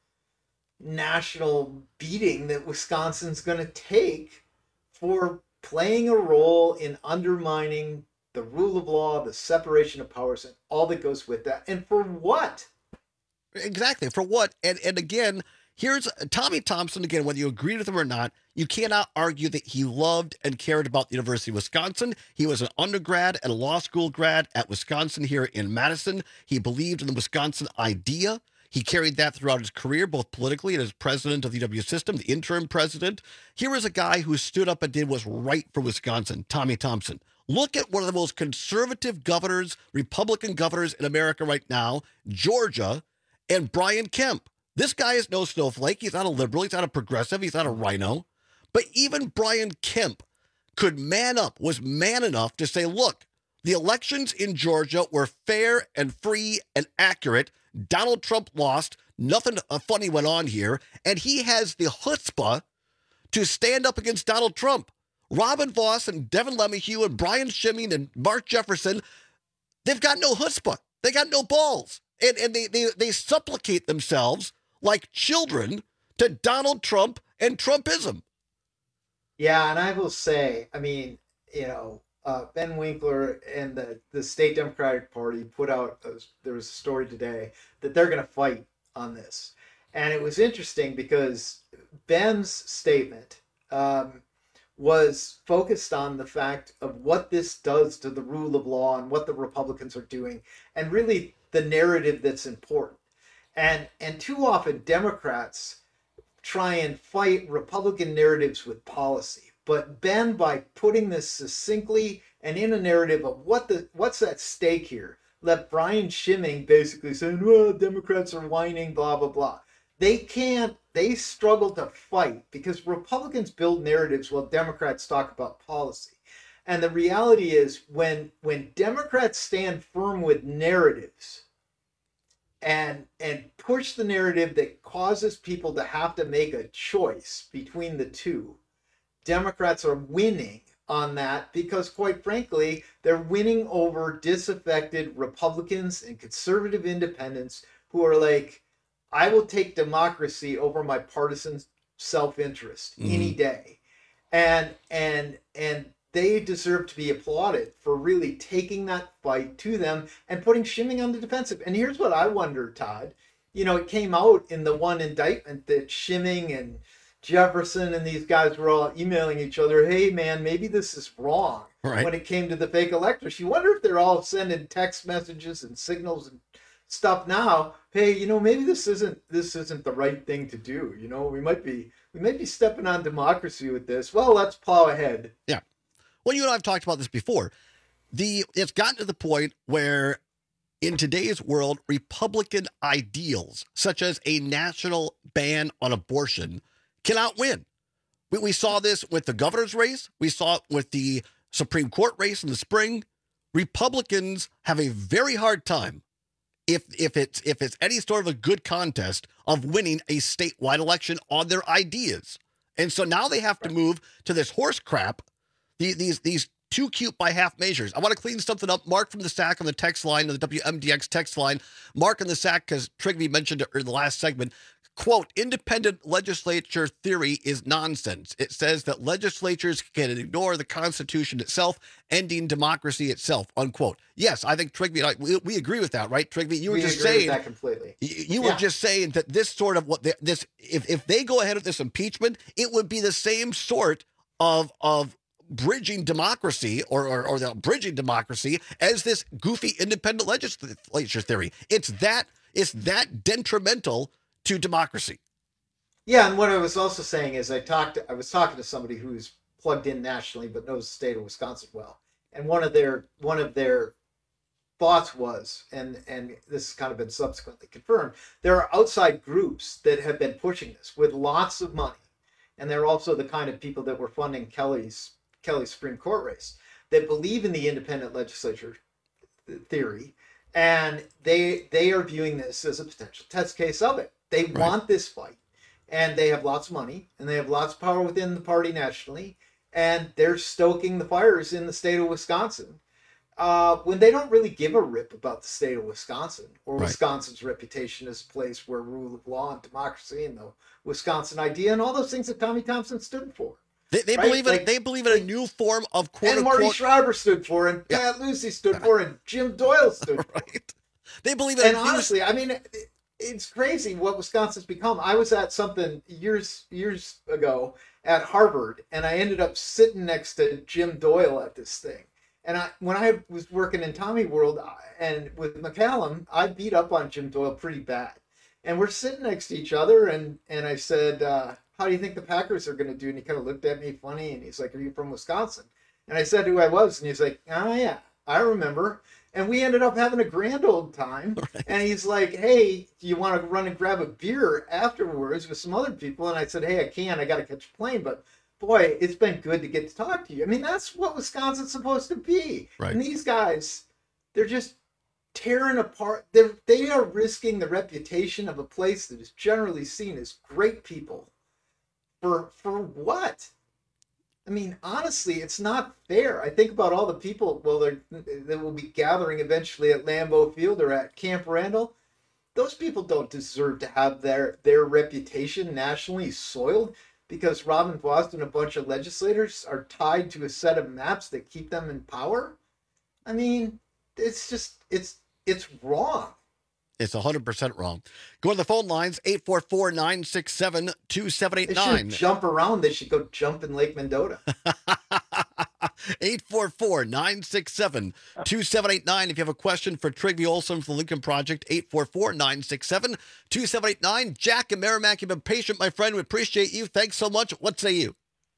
national beating that Wisconsin's going to take for playing a role in undermining the rule of law, the separation of powers, and all that goes with that. And for what? Exactly. For what? And and again, here's Tommy Thompson, again, whether you agree with him or not, you cannot argue that he loved and cared about the University of Wisconsin. He was an undergrad and a law school grad at Wisconsin here in Madison. He believed in the Wisconsin idea. He carried that throughout his career, both politically and as president of the U W system, the interim president. Here is a guy who stood up and did what's right for Wisconsin, Tommy Thompson. Look at one of the most conservative governors, Republican governors in America right now, Georgia, and Brian Kemp. This guy is no snowflake. He's not a liberal. He's not a progressive. He's not a rhino. But even Brian Kemp could man up, was man enough to say, look, the elections in Georgia were fair and free and accurate. Donald Trump lost. Nothing funny went on here. And he has the chutzpah to stand up against Donald Trump. Robin Vos and Devin LeMahieu and Brian Schimming and Mark Jefferson, they've got no chutzpah. They got no balls. And, and they, they, they supplicate themselves like children to Donald Trump and Trumpism. Yeah, and I will say, I mean, you know, uh, Ben Winkler and the, the state Democratic Party put out, a, there was a story today that they're going to fight on this. And it was interesting because Ben's statement um, was focused on the fact of what this does to the rule of law and what the Republicans are doing, and really the narrative that's important. And and too often Democrats try and fight Republican narratives with policy. But Ben, by putting this succinctly and in a narrative of what the what's at stake here, let Brian Schimming basically saying, well, Democrats are whining, blah, blah, blah. They can't, they struggle to fight because Republicans build narratives while Democrats talk about policy. And the reality is when when Democrats stand firm with narratives and and push the narrative that causes people to have to make a choice between the two, Democrats are winning on that because, quite frankly, they're winning over disaffected Republicans and conservative independents who are like, I will take democracy over my partisan self-interest mm-hmm. any day. And and and they deserve to be applauded for really taking that fight to them and putting Schimming on the defensive. And here's what I wonder, Todd. You know, it came out in the one indictment that Schimming and Jefferson and these guys were all emailing each other, hey, man, maybe this is wrong right. when it came to the fake electors. You wonder if they're all sending text messages and signals and stuff now. Hey, you know, maybe this isn't this isn't the right thing to do. You know, we might be we might be stepping on democracy with this. Well, let's plow ahead. Yeah. Well, you and I have talked about this before. The it's gotten to the point where in today's world, Republican ideals, such as a national ban on abortion, cannot win. We, we saw this with the governor's race. We saw it with the Supreme Court race in the spring. Republicans have a very hard time, if if it's if it's any sort of a good contest, of winning a statewide election on their ideas. And so now they have to move to this horse crap, these these these too cute by half measures. I want to clean something up. Mark from the Sack on the text line, the W M D X text line. Mark in the Sack, because Trigby mentioned it in the last segment. Quote, independent legislature theory is nonsense. It says that legislatures can ignore the Constitution itself, ending democracy itself, unquote. Yes, I think Trigby, and I, we, we agree with that, right, Trigby? You were we just agree saying with that completely. You, you Yeah. were just saying that this sort of what they, this, if, if they go ahead with this impeachment, it would be the same sort of, of bridging democracy or, or, or the bridging democracy as this goofy independent legislature theory. It's that, it's that detrimental to democracy. Yeah, and what I was also saying is I talked I was talking to somebody who's plugged in nationally but knows the state of Wisconsin well. And one of their one of their thoughts was, and and this has kind of been subsequently confirmed, there are outside groups that have been pushing this with lots of money. And they're also the kind of people that were funding Kelly's Kelly's Supreme Court race that believe in the independent legislature theory, and they they are viewing this as a potential test case of it. They Right. want this fight, and they have lots of money, and they have lots of power within the party nationally, and they're stoking the fires in the state of Wisconsin uh, when they don't really give a rip about the state of Wisconsin or Right. Wisconsin's reputation as a place where rule of law and democracy and the Wisconsin idea and all those things that Tommy Thompson stood for. They, they Right? believe in Like- they believe in a new form of quote and Marty unquote. Schreiber stood for, and Pat Lucy stood for, and Jim Doyle stood for. They believe in And a new- honestly, I mean, it, it's crazy what Wisconsin's become. I was at something years years ago at Harvard, and I ended up sitting next to Jim Doyle at this thing. And I, when I was working in Tommy World I- and with McCallum, I beat up on Jim Doyle pretty bad. And we're sitting next to each other, and and I said, uh, "How do you think the Packers are going to do?" And he kind of looked at me funny, and he's like, "Are you from Wisconsin?" And I said who I was, and he's like, "Oh yeah, I remember." And we ended up having a grand old time. Right. And he's like, "Hey, do you want to run and grab a beer afterwards with some other people?" And I said, "Hey, I can. I got to catch a plane, but boy, it's been good to get to talk to you." I mean, that's what Wisconsin's supposed to be. Right. And these guys, they're just tearing apart. They're, they are risking the reputation of a place that is generally seen as great people. For for what? I mean, honestly, it's not fair. I think about all the people, well, they're, that will be gathering eventually at Lambeau Field or at Camp Randall. Those people don't deserve to have their, their reputation nationally soiled because Robin Voss and a bunch of legislators are tied to a set of maps that keep them in power. I mean, it's just, it's it's wrong. It's one hundred percent wrong. Go to the phone lines, eight four four, nine six seven, two seven eight They nine. should jump around. They should go jump in Lake Mendota. eight four four, nine six seven, two seven eight nine. If you have a question for Trigby Olson from the Lincoln Project, eight four four, nine six seven, two seven eight nine. Jack and Merrimack, you've been patient, my friend. We appreciate you. Thanks so much. What say you?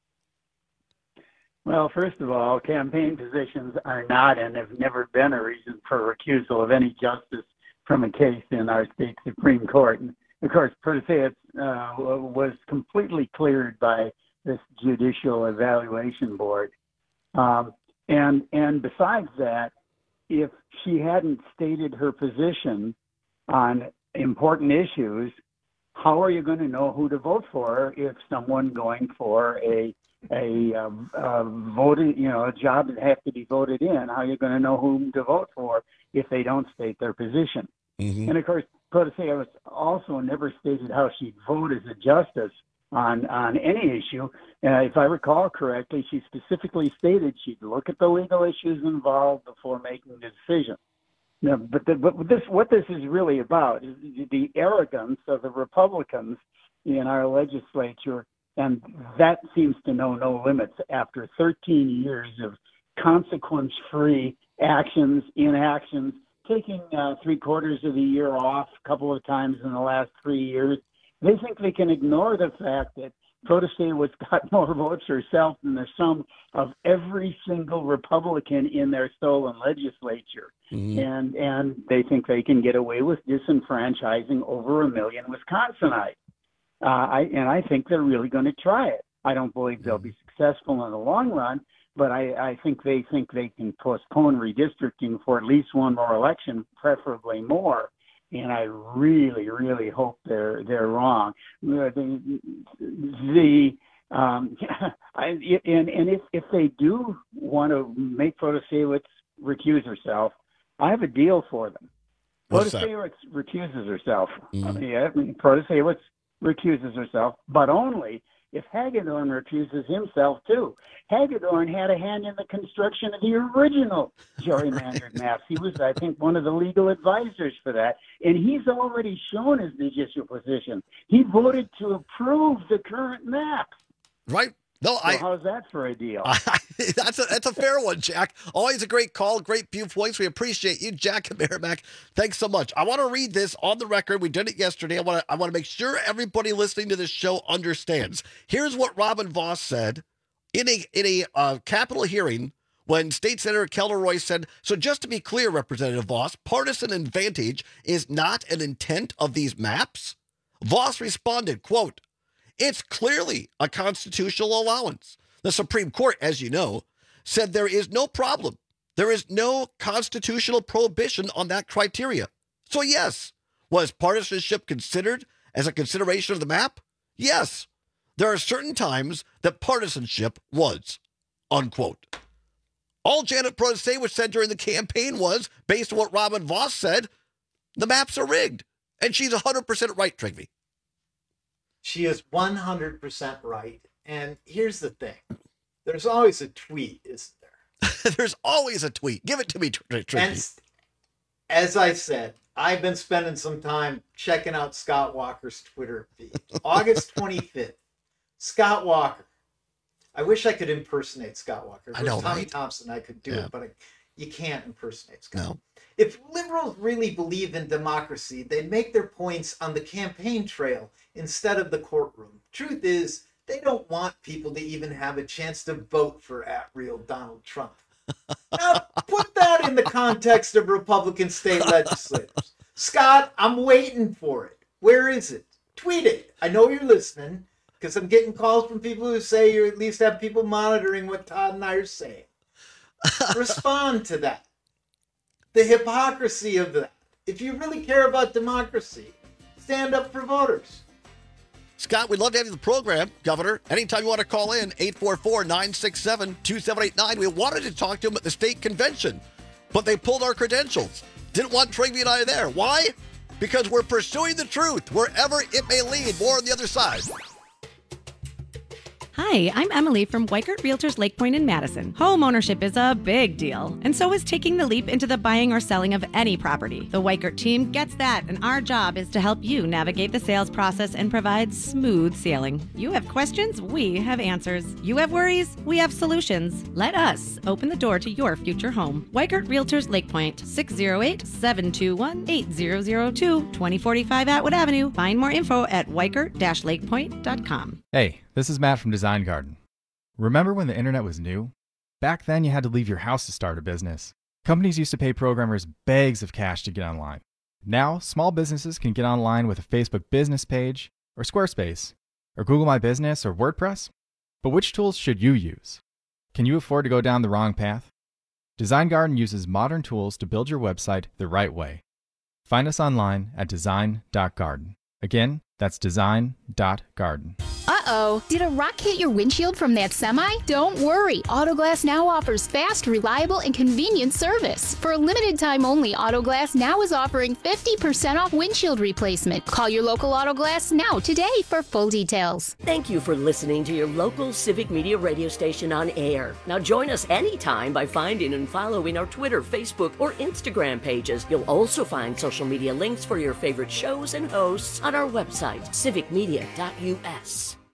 Well, first of all, campaign positions are not and have never been a reason for recusal of any justice from a case in our state Supreme Court. And of course, Perseus uh, was completely cleared by this Judicial Evaluation Board. Um, and and besides that, if she hadn't stated her position on important issues, how are you going to know who to vote for if someone going for a a um, uh, voted, you know, a job that has to be voted in? How are you going to know whom to vote for if they don't state their position? Mm-hmm. And of course, Protasevich also never stated how she'd vote as a justice on on any issue. Uh, if I recall correctly, she specifically stated she'd look at the legal issues involved before making the decision. Now, but, the, but this, what this is really about is the arrogance of the Republicans in our legislature, and that seems to know no limits after thirteen years of consequence-free actions, inactions, taking uh, three quarters of the year off a couple of times in the last three years. They think they can ignore the fact that Protasiewicz got more votes herself than the sum of every single Republican in their stolen legislature. Mm-hmm. And and they think they can get away with disenfranchising over a million Wisconsinites. Uh, I, and I think they're really going to try it. I don't believe they'll be successful in the long run, but I, I think they think they can postpone redistricting for at least one more election, preferably more. And I really, really hope they're they're wrong. The, the um, I, and and if if they do want to make Protasiewicz recuse herself, I have a deal for them. Protasiewicz recuses herself. Mm-hmm. Yeah, I mean, Protasiewicz recuses herself, but only if Hagedorn recuses himself too. Hagedorn had a hand in the construction of the original gerrymandered maps. He was, I think, one of the legal advisors for that, and he's already shown his judicial position. He voted to approve the current maps. Right. No, so I. How's that for a deal? I, that's a that's a fair one, Jack. Always a great call, great viewpoints. We appreciate you, Jack and Merrimack. Thanks so much. I want to read this on the record. We did it yesterday. I want to I want to make sure everybody listening to this show understands. Here's what Robin Vos said in a in a uh, Capitol hearing when State Senator Kelly Roy said, "So just to be clear, Representative Vos, partisan advantage is not an intent of these maps." Vos responded, quote, "It's clearly a constitutional allowance. The Supreme Court, as you know, said there is no problem. There is no constitutional prohibition on that criteria. So yes, was partisanship considered as a consideration of the map? Yes. There are certain times that partisanship was," unquote. All Janet Protasiewicz said during the campaign was, based on what Robin Vos said, the maps are rigged. And she's one hundred percent right, Trigby. She is one hundred percent right. And here's the thing. There's always a tweet, isn't there? There's always a tweet. Give it to me, Trigby. And as I said, I've been spending some time checking out Scott Walker's Twitter feed. August twenty-fifth, Scott Walker. I wish I could impersonate Scott Walker. If it was I know, Tommy right? Thompson, I could do Yeah. it, but I, you can't impersonate Scott. No. If liberals really believe in democracy, they'd make their points on the campaign trail instead of the courtroom. Truth is, they don't want people to even have a chance to vote for at real Donald Trump. Now, put that in the context of Republican state legislators. Scott, I'm waiting for it. Where is it? Tweet it. I know you're listening, because I'm getting calls from people who say you at least have people monitoring what Todd and I are saying. Respond to that. The hypocrisy of that. If you really care about democracy, stand up for voters. Scott, we'd love to have you on the program, Governor. Anytime you want to call in, eight four four, nine six seven, two seven eight nine. We wanted to talk to him at the state convention, but they pulled our credentials. Didn't want Trigby and I there. Why? Because we're pursuing the truth wherever it may lead. More on the other side. Hi, I'm Emily from Weikert Realtors Lake Point in Madison. Home ownership is a big deal, and so is taking the leap into the buying or selling of any property. The Weikert team gets that, and our job is to help you navigate the sales process and provide smooth sailing. You have questions, we have answers. You have worries, we have solutions. Let us open the door to your future home. Weikert Realtors Lake Point, six oh eight, seven two one, eight zero zero two, twenty forty-five Atwood Avenue. Find more info at weikert dash lake point dot com. Hey, this is Matt from Design Garden. Remember when the internet was new? Back then, you had to leave your house to start a business. Companies used to pay programmers bags of cash to get online. Now, small businesses can get online with a Facebook business page, or Squarespace, or Google My Business, or WordPress. But which tools should you use? Can you afford to go down the wrong path? Design Garden uses modern tools to build your website the right way. Find us online at design dot garden. Again, that's design dot garden. Uh-oh, did a rock hit your windshield from that semi? Don't worry, Autoglass Now offers fast, reliable, and convenient service. For a limited time only, Autoglass Now is offering fifty percent off windshield replacement. Call your local Autoglass Now today for full details. Thank you for listening to your local Civic Media radio station on air. Now join us anytime by finding and following our Twitter, Facebook, or Instagram pages. You'll also find social media links for your favorite shows and hosts on our website, civic media dot U S.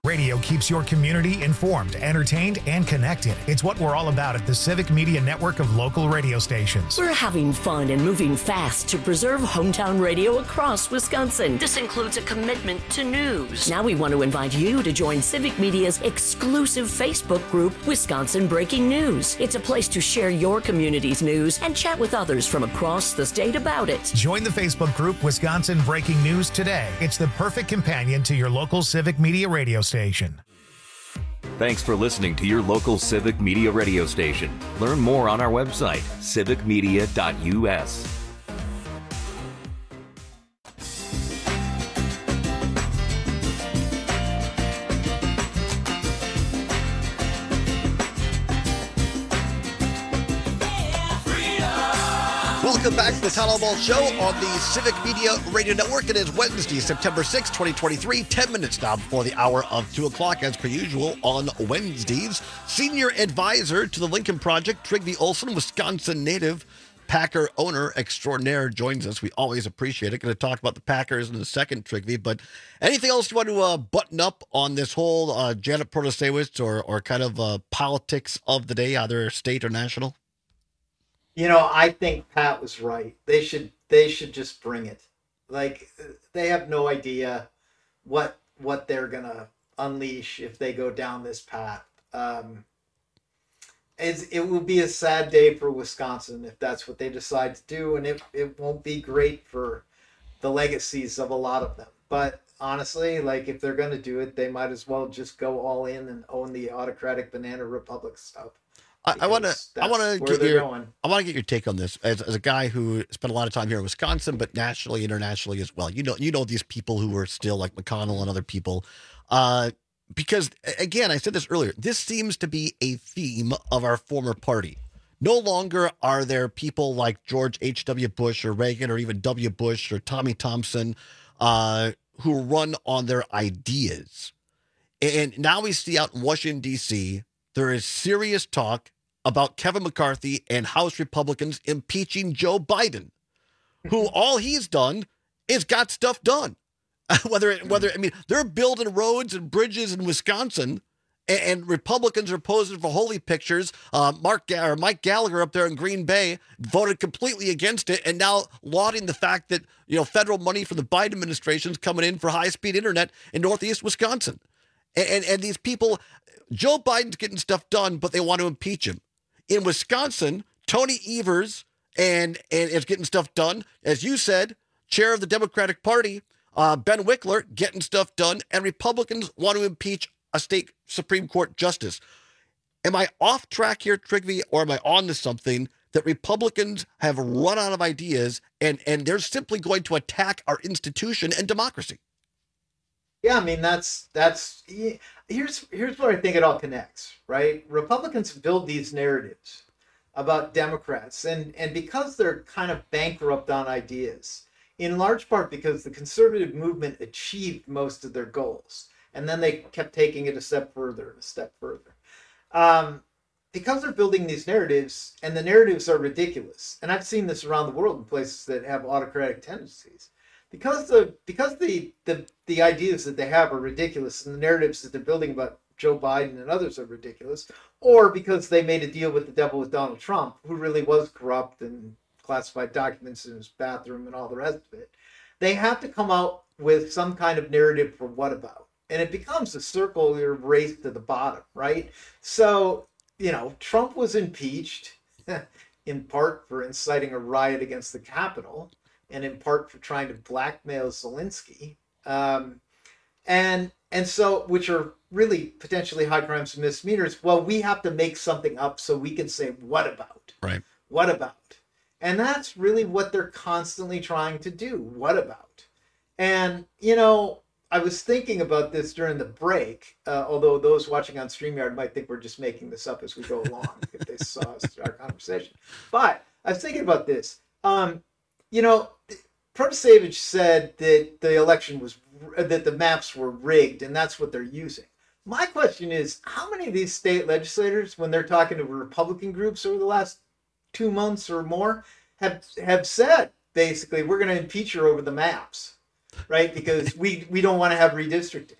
Radio keeps your community informed, entertained, and connected. It's what we're all about at the Civic Media Network of local radio stations. We're having fun and moving fast to preserve hometown radio across Wisconsin. This includes a commitment to news. Now we want to invite you to join Civic Media's exclusive Facebook group, Wisconsin Breaking News. It's a place to share your community's news and chat with others from across the state about it. Join the Facebook group Wisconsin Breaking News today. It's the perfect companion to your local Civic Media radio station. Thanks for listening to your local Civic Media radio station. Learn more on our website, civic media dot u s. Welcome back to the Town Hall Ball Show on the Civic Media Radio Network. It is Wednesday, September sixth, twenty twenty-three, ten minutes now before the hour of two o'clock, as per usual on Wednesdays. Senior advisor to the Lincoln Project, Trygve Olson, Wisconsin native, Packer owner extraordinaire, joins us. We always appreciate it. Going to talk about the Packers in a second, Trygve, but anything else you want to uh, button up on this whole uh, Janet Protasiewicz or, or kind of uh, politics of the day, either state or national? You know, I think Pat was right. They should they should just bring it. Like, they have no idea what what they're gonna unleash if they go down this path. Um, it's, it will be a sad day for Wisconsin if that's what they decide to do, and it it won't be great for the legacies of a lot of them. But honestly, like, if they're gonna do it, they might as well just go all in and own the autocratic banana republic stuff. I want to. I want to get they're your. going. I want to get your take on this as, as a guy who spent a lot of time here in Wisconsin, but nationally, internationally as well. You know, you know these people who are still like McConnell and other people, uh, because again, I said this earlier. This seems to be a theme of our former party. No longer are there people like George H W. Bush or Reagan or even W. Bush or Tommy Thompson uh, who run on their ideas, and now we see out in Washington D C there is serious talk about Kevin McCarthy and House Republicans impeaching Joe Biden, who all he's done is got stuff done. whether, whether I mean, they're building roads and bridges in Wisconsin, and, and Republicans are posing for holy pictures. Uh, Mark or Mike Gallagher up there in Green Bay voted completely against it, and now lauding the fact that, you know, federal money from the Biden administration is coming in for high-speed internet in Northeast Wisconsin. And, and, and these people, Joe Biden's getting stuff done, but they want to impeach him. In Wisconsin, Tony Evers and, and is getting stuff done. As you said, chair of the Democratic Party, uh, Ben Wickler, getting stuff done, and Republicans want to impeach a state Supreme Court justice. Am I off track here, Trygve, or am I on to something that Republicans have run out of ideas and, and they're simply going to attack our institution and democracy? Yeah, I mean, that's that's here's here's where I think it all connects, right? Republicans build these narratives about Democrats, and and because they're kind of bankrupt on ideas, in large part because the conservative movement achieved most of their goals, and then they kept taking it a step further and a step further. Um, because they're building these narratives, and the narratives are ridiculous, and I've seen this around the world in places that have autocratic tendencies. Because the because the, the the ideas that they have are ridiculous, and the narratives that they're building about Joe Biden and others are ridiculous, or because they made a deal with the devil with Donald Trump, who really was corrupt and classified documents in his bathroom and all the rest of it, they have to come out with some kind of narrative for what about. And it becomes a circular race to the bottom, right? So, you know, Trump was impeached in part for inciting a riot against the Capitol, and in part for trying to blackmail Zelensky, um, and and so which are really potentially high crimes and misdemeanors. Well, we have to make something up so we can say what about, right? What about, and that's really what they're constantly trying to do. What about, and you know, I was thinking about this during the break. Uh, although those watching on StreamYard might think we're just making this up as we go along if they saw our conversation, but I was thinking about this. Um, You know, Protasiewicz said that the election was, that the maps were rigged, and that's what they're using. My question is, how many of these state legislators, when they're talking to Republican groups over the last two months or more, have have said, basically, we're going to impeach her over the maps, right? Because we, we don't want to have redistricting.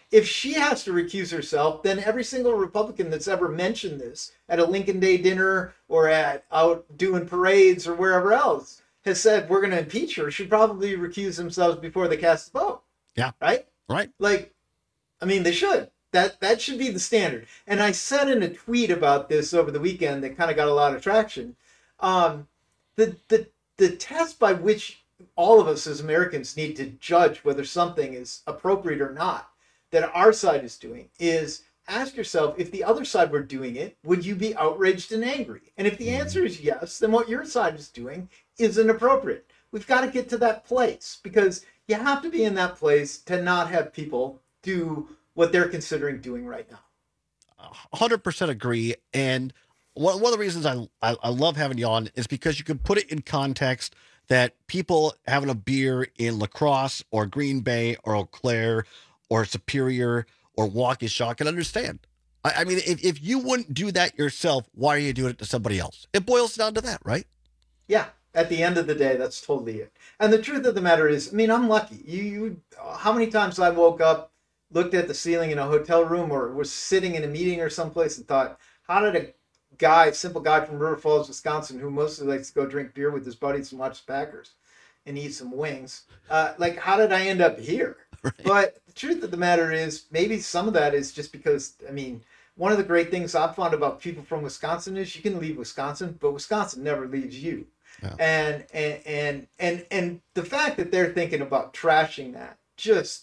if she has to recuse herself, then every single Republican that's ever mentioned this at a Lincoln Day dinner or at out doing parades or wherever else has said we're going to impeach her should probably recuse themselves before they cast the vote. Yeah. Right? Right. Like, I mean, they should. That that should be the standard. And I said in a tweet about this over the weekend that kind of got a lot of traction. Um, the the the test by which all of us as Americans need to judge whether something is appropriate or not that our side is doing is ask yourself, if the other side were doing it, would you be outraged and angry? And if the answer is yes, then what your side is doing is inappropriate. We've got to get to that place because you have to be in that place to not have people do what they're considering doing right now. one hundred percent agree. And one, one of the reasons I, I, I love having you on is because you can put it in context that people having a beer in La Crosse or Green Bay or Eau Claire or Superior or Waukesha can understand. I, I mean, if, if you wouldn't do that yourself, why are you doing it to somebody else? It boils down to that, right? Yeah. At the end of the day, that's totally it. And the truth of the matter is, I mean, I'm lucky. You, you, how many times I woke up, looked at the ceiling in a hotel room or was sitting in a meeting or someplace and thought, how did a guy, simple guy from River Falls, Wisconsin, who mostly likes to go drink beer with his buddies and watch the Packers and eat some wings, uh, like, how did I end up here? Right. But the truth of the matter is, maybe some of that is just because, I mean, one of the great things I've found about people from Wisconsin is you can leave Wisconsin, but Wisconsin never leaves you. Yeah. And, and and and and the fact that they're thinking about trashing that just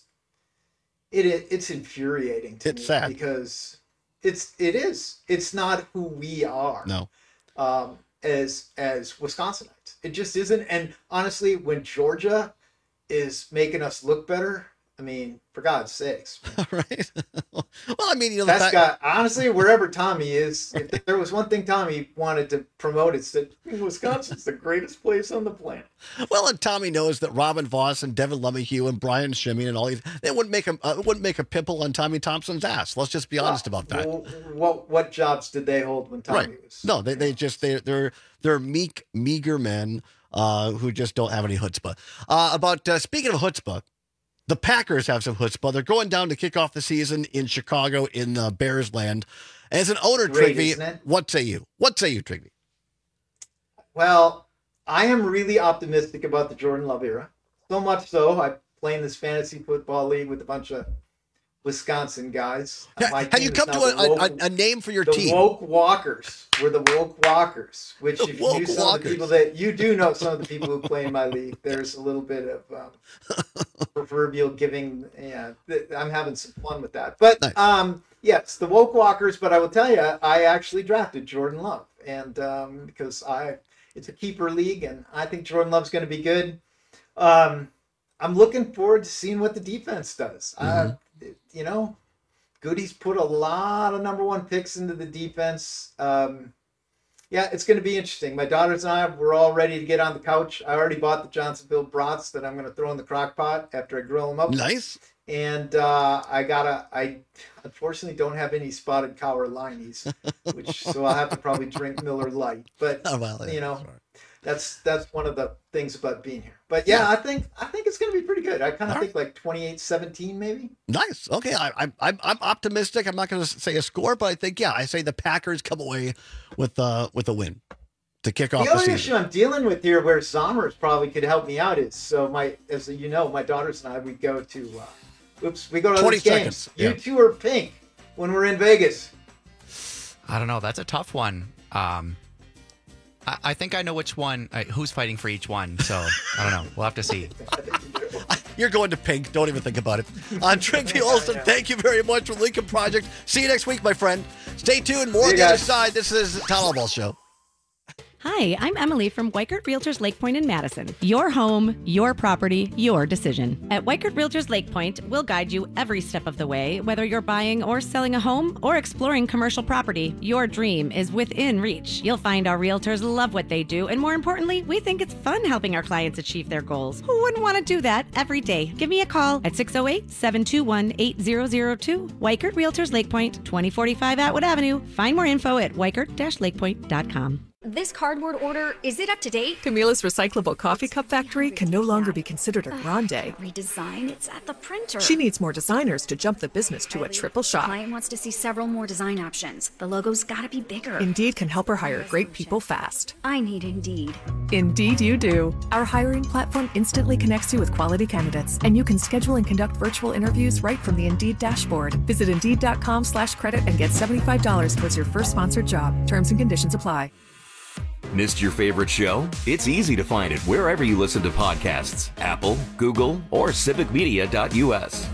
it, it it's infuriating to it's me sad because it's it is it's not who we are. No, um, as as Wisconsinites, it just isn't. And honestly, when Georgia is making us look better, I mean, for God's sakes, right? Well, I mean, you know, that's fact- got honestly wherever Tommy is. If there was one thing Tommy wanted to promote, it's that Wisconsin's the greatest place on the planet. Well, and Tommy knows that Robin Voss and Devin LeMahieu and Brian Shimmy and all these they wouldn't make a uh, wouldn't make a pimple on Tommy Thompson's ass. Let's just be honest well, about that. Well, what what jobs did they hold when Tommy right. was? No, they they just they they're they're meek, meager men uh, who just don't have any chutzpah. Uh, about uh, speaking of chutzpah. The Packers have some chutzpah. They're going down to kick off the season in Chicago in uh, Bears land. As an owner, Great, Trigby, isn't it? what say you? What say you, Trigby? Well, I am really optimistic about the Jordan Love era. So much so, I play in this fantasy football league with a bunch of Wisconsin guys. Yeah, have you come to a, a, woke, a, a name for your the team? The Woke Walkers. We're the Woke Walkers, which The if you Woke knew some Walkers. of the people that, you do know some of the people who play in my league, there's a little bit of um, proverbial giving, yeah, th- I'm having some fun with that. But Nice. um, yes, the Woke Walkers, but I will tell you, I actually drafted Jordan Love. And um, because I, it's a keeper league, and I think Jordan Love's going to be good. Um, I'm looking forward to seeing what the defense does. Mm-hmm. Uh, you know, Goody's put a lot of number one picks into the defense. Um, yeah, it's going to be interesting. My daughters and I, we're all ready to get on the couch. I already bought the Johnsonville brats that I'm going to throw in the crock pot after I grill them up. Nice. And uh, I gotta, I unfortunately don't have any spotted cow or lineys, which so I'll have to probably drink Miller Lite. But Oh, well, yeah, you know, that's all right. that's that's one of the things about being here. But yeah, I think I think it's going to be pretty good. I kind of think like twenty-eight seventeen maybe. Nice. Okay, I, I, I'm I'm optimistic. I'm not going to say a score, but I think yeah, I say the Packers come away with uh with a win to kick off The the other season. issue I'm dealing with here, where Zommers probably could help me out, is so my as you know, my daughters and I we go to, uh, oops, we go to twenty these games. seconds, You yeah. two are pink when we're in Vegas. I don't know. That's a tough one. Um, I, I think I know which one, uh, who's fighting for each one. So I don't know. We'll have to see. You're going to pink. Don't even think about it. On Trigby Olson, thank you very much for Lincoln Project. See you next week, my friend. Stay tuned. More See on you the other guys. side. This is Tom Ball Show. Hi, I'm Emily from Weikert Realtors Lake Point in Madison. Your home, your property, your decision. At Weikert Realtors Lake Point, we'll guide you every step of the way, whether you're buying or selling a home or exploring commercial property. Your dream is within reach. You'll find our realtors love what they do, and more importantly, we think it's fun helping our clients achieve their goals. Who wouldn't want to do that every day? Give me a call at six oh eight, seven two one, eight zero zero two. Weikert Realtors Lake Point, twenty forty-five Atwood Avenue. Find more info at weikert dash lakepoint dot com. This cardboard order, is it up to date? Camila's recyclable coffee cup factory can no longer be considered a grande. Redesign? It's at the printer. She needs more designers to jump the business to a triple shot. Client wants to see several more design options. The logo's gotta be bigger. Indeed can help her hire great people fast. I need Indeed. Indeed you do. Our hiring platform instantly connects you with quality candidates, and you can schedule and conduct virtual interviews right from the Indeed dashboard. Visit Indeed.com slash credit and get seventy-five dollars towards your first sponsored job. Terms and conditions apply. Missed your favorite show? It's easy to find it wherever you listen to podcasts. Apple, Google, or civic media dot U S.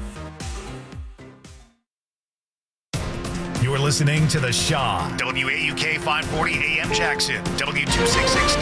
You're listening to The Shaw. W A U K five forty A M Jackson. W two sixty-six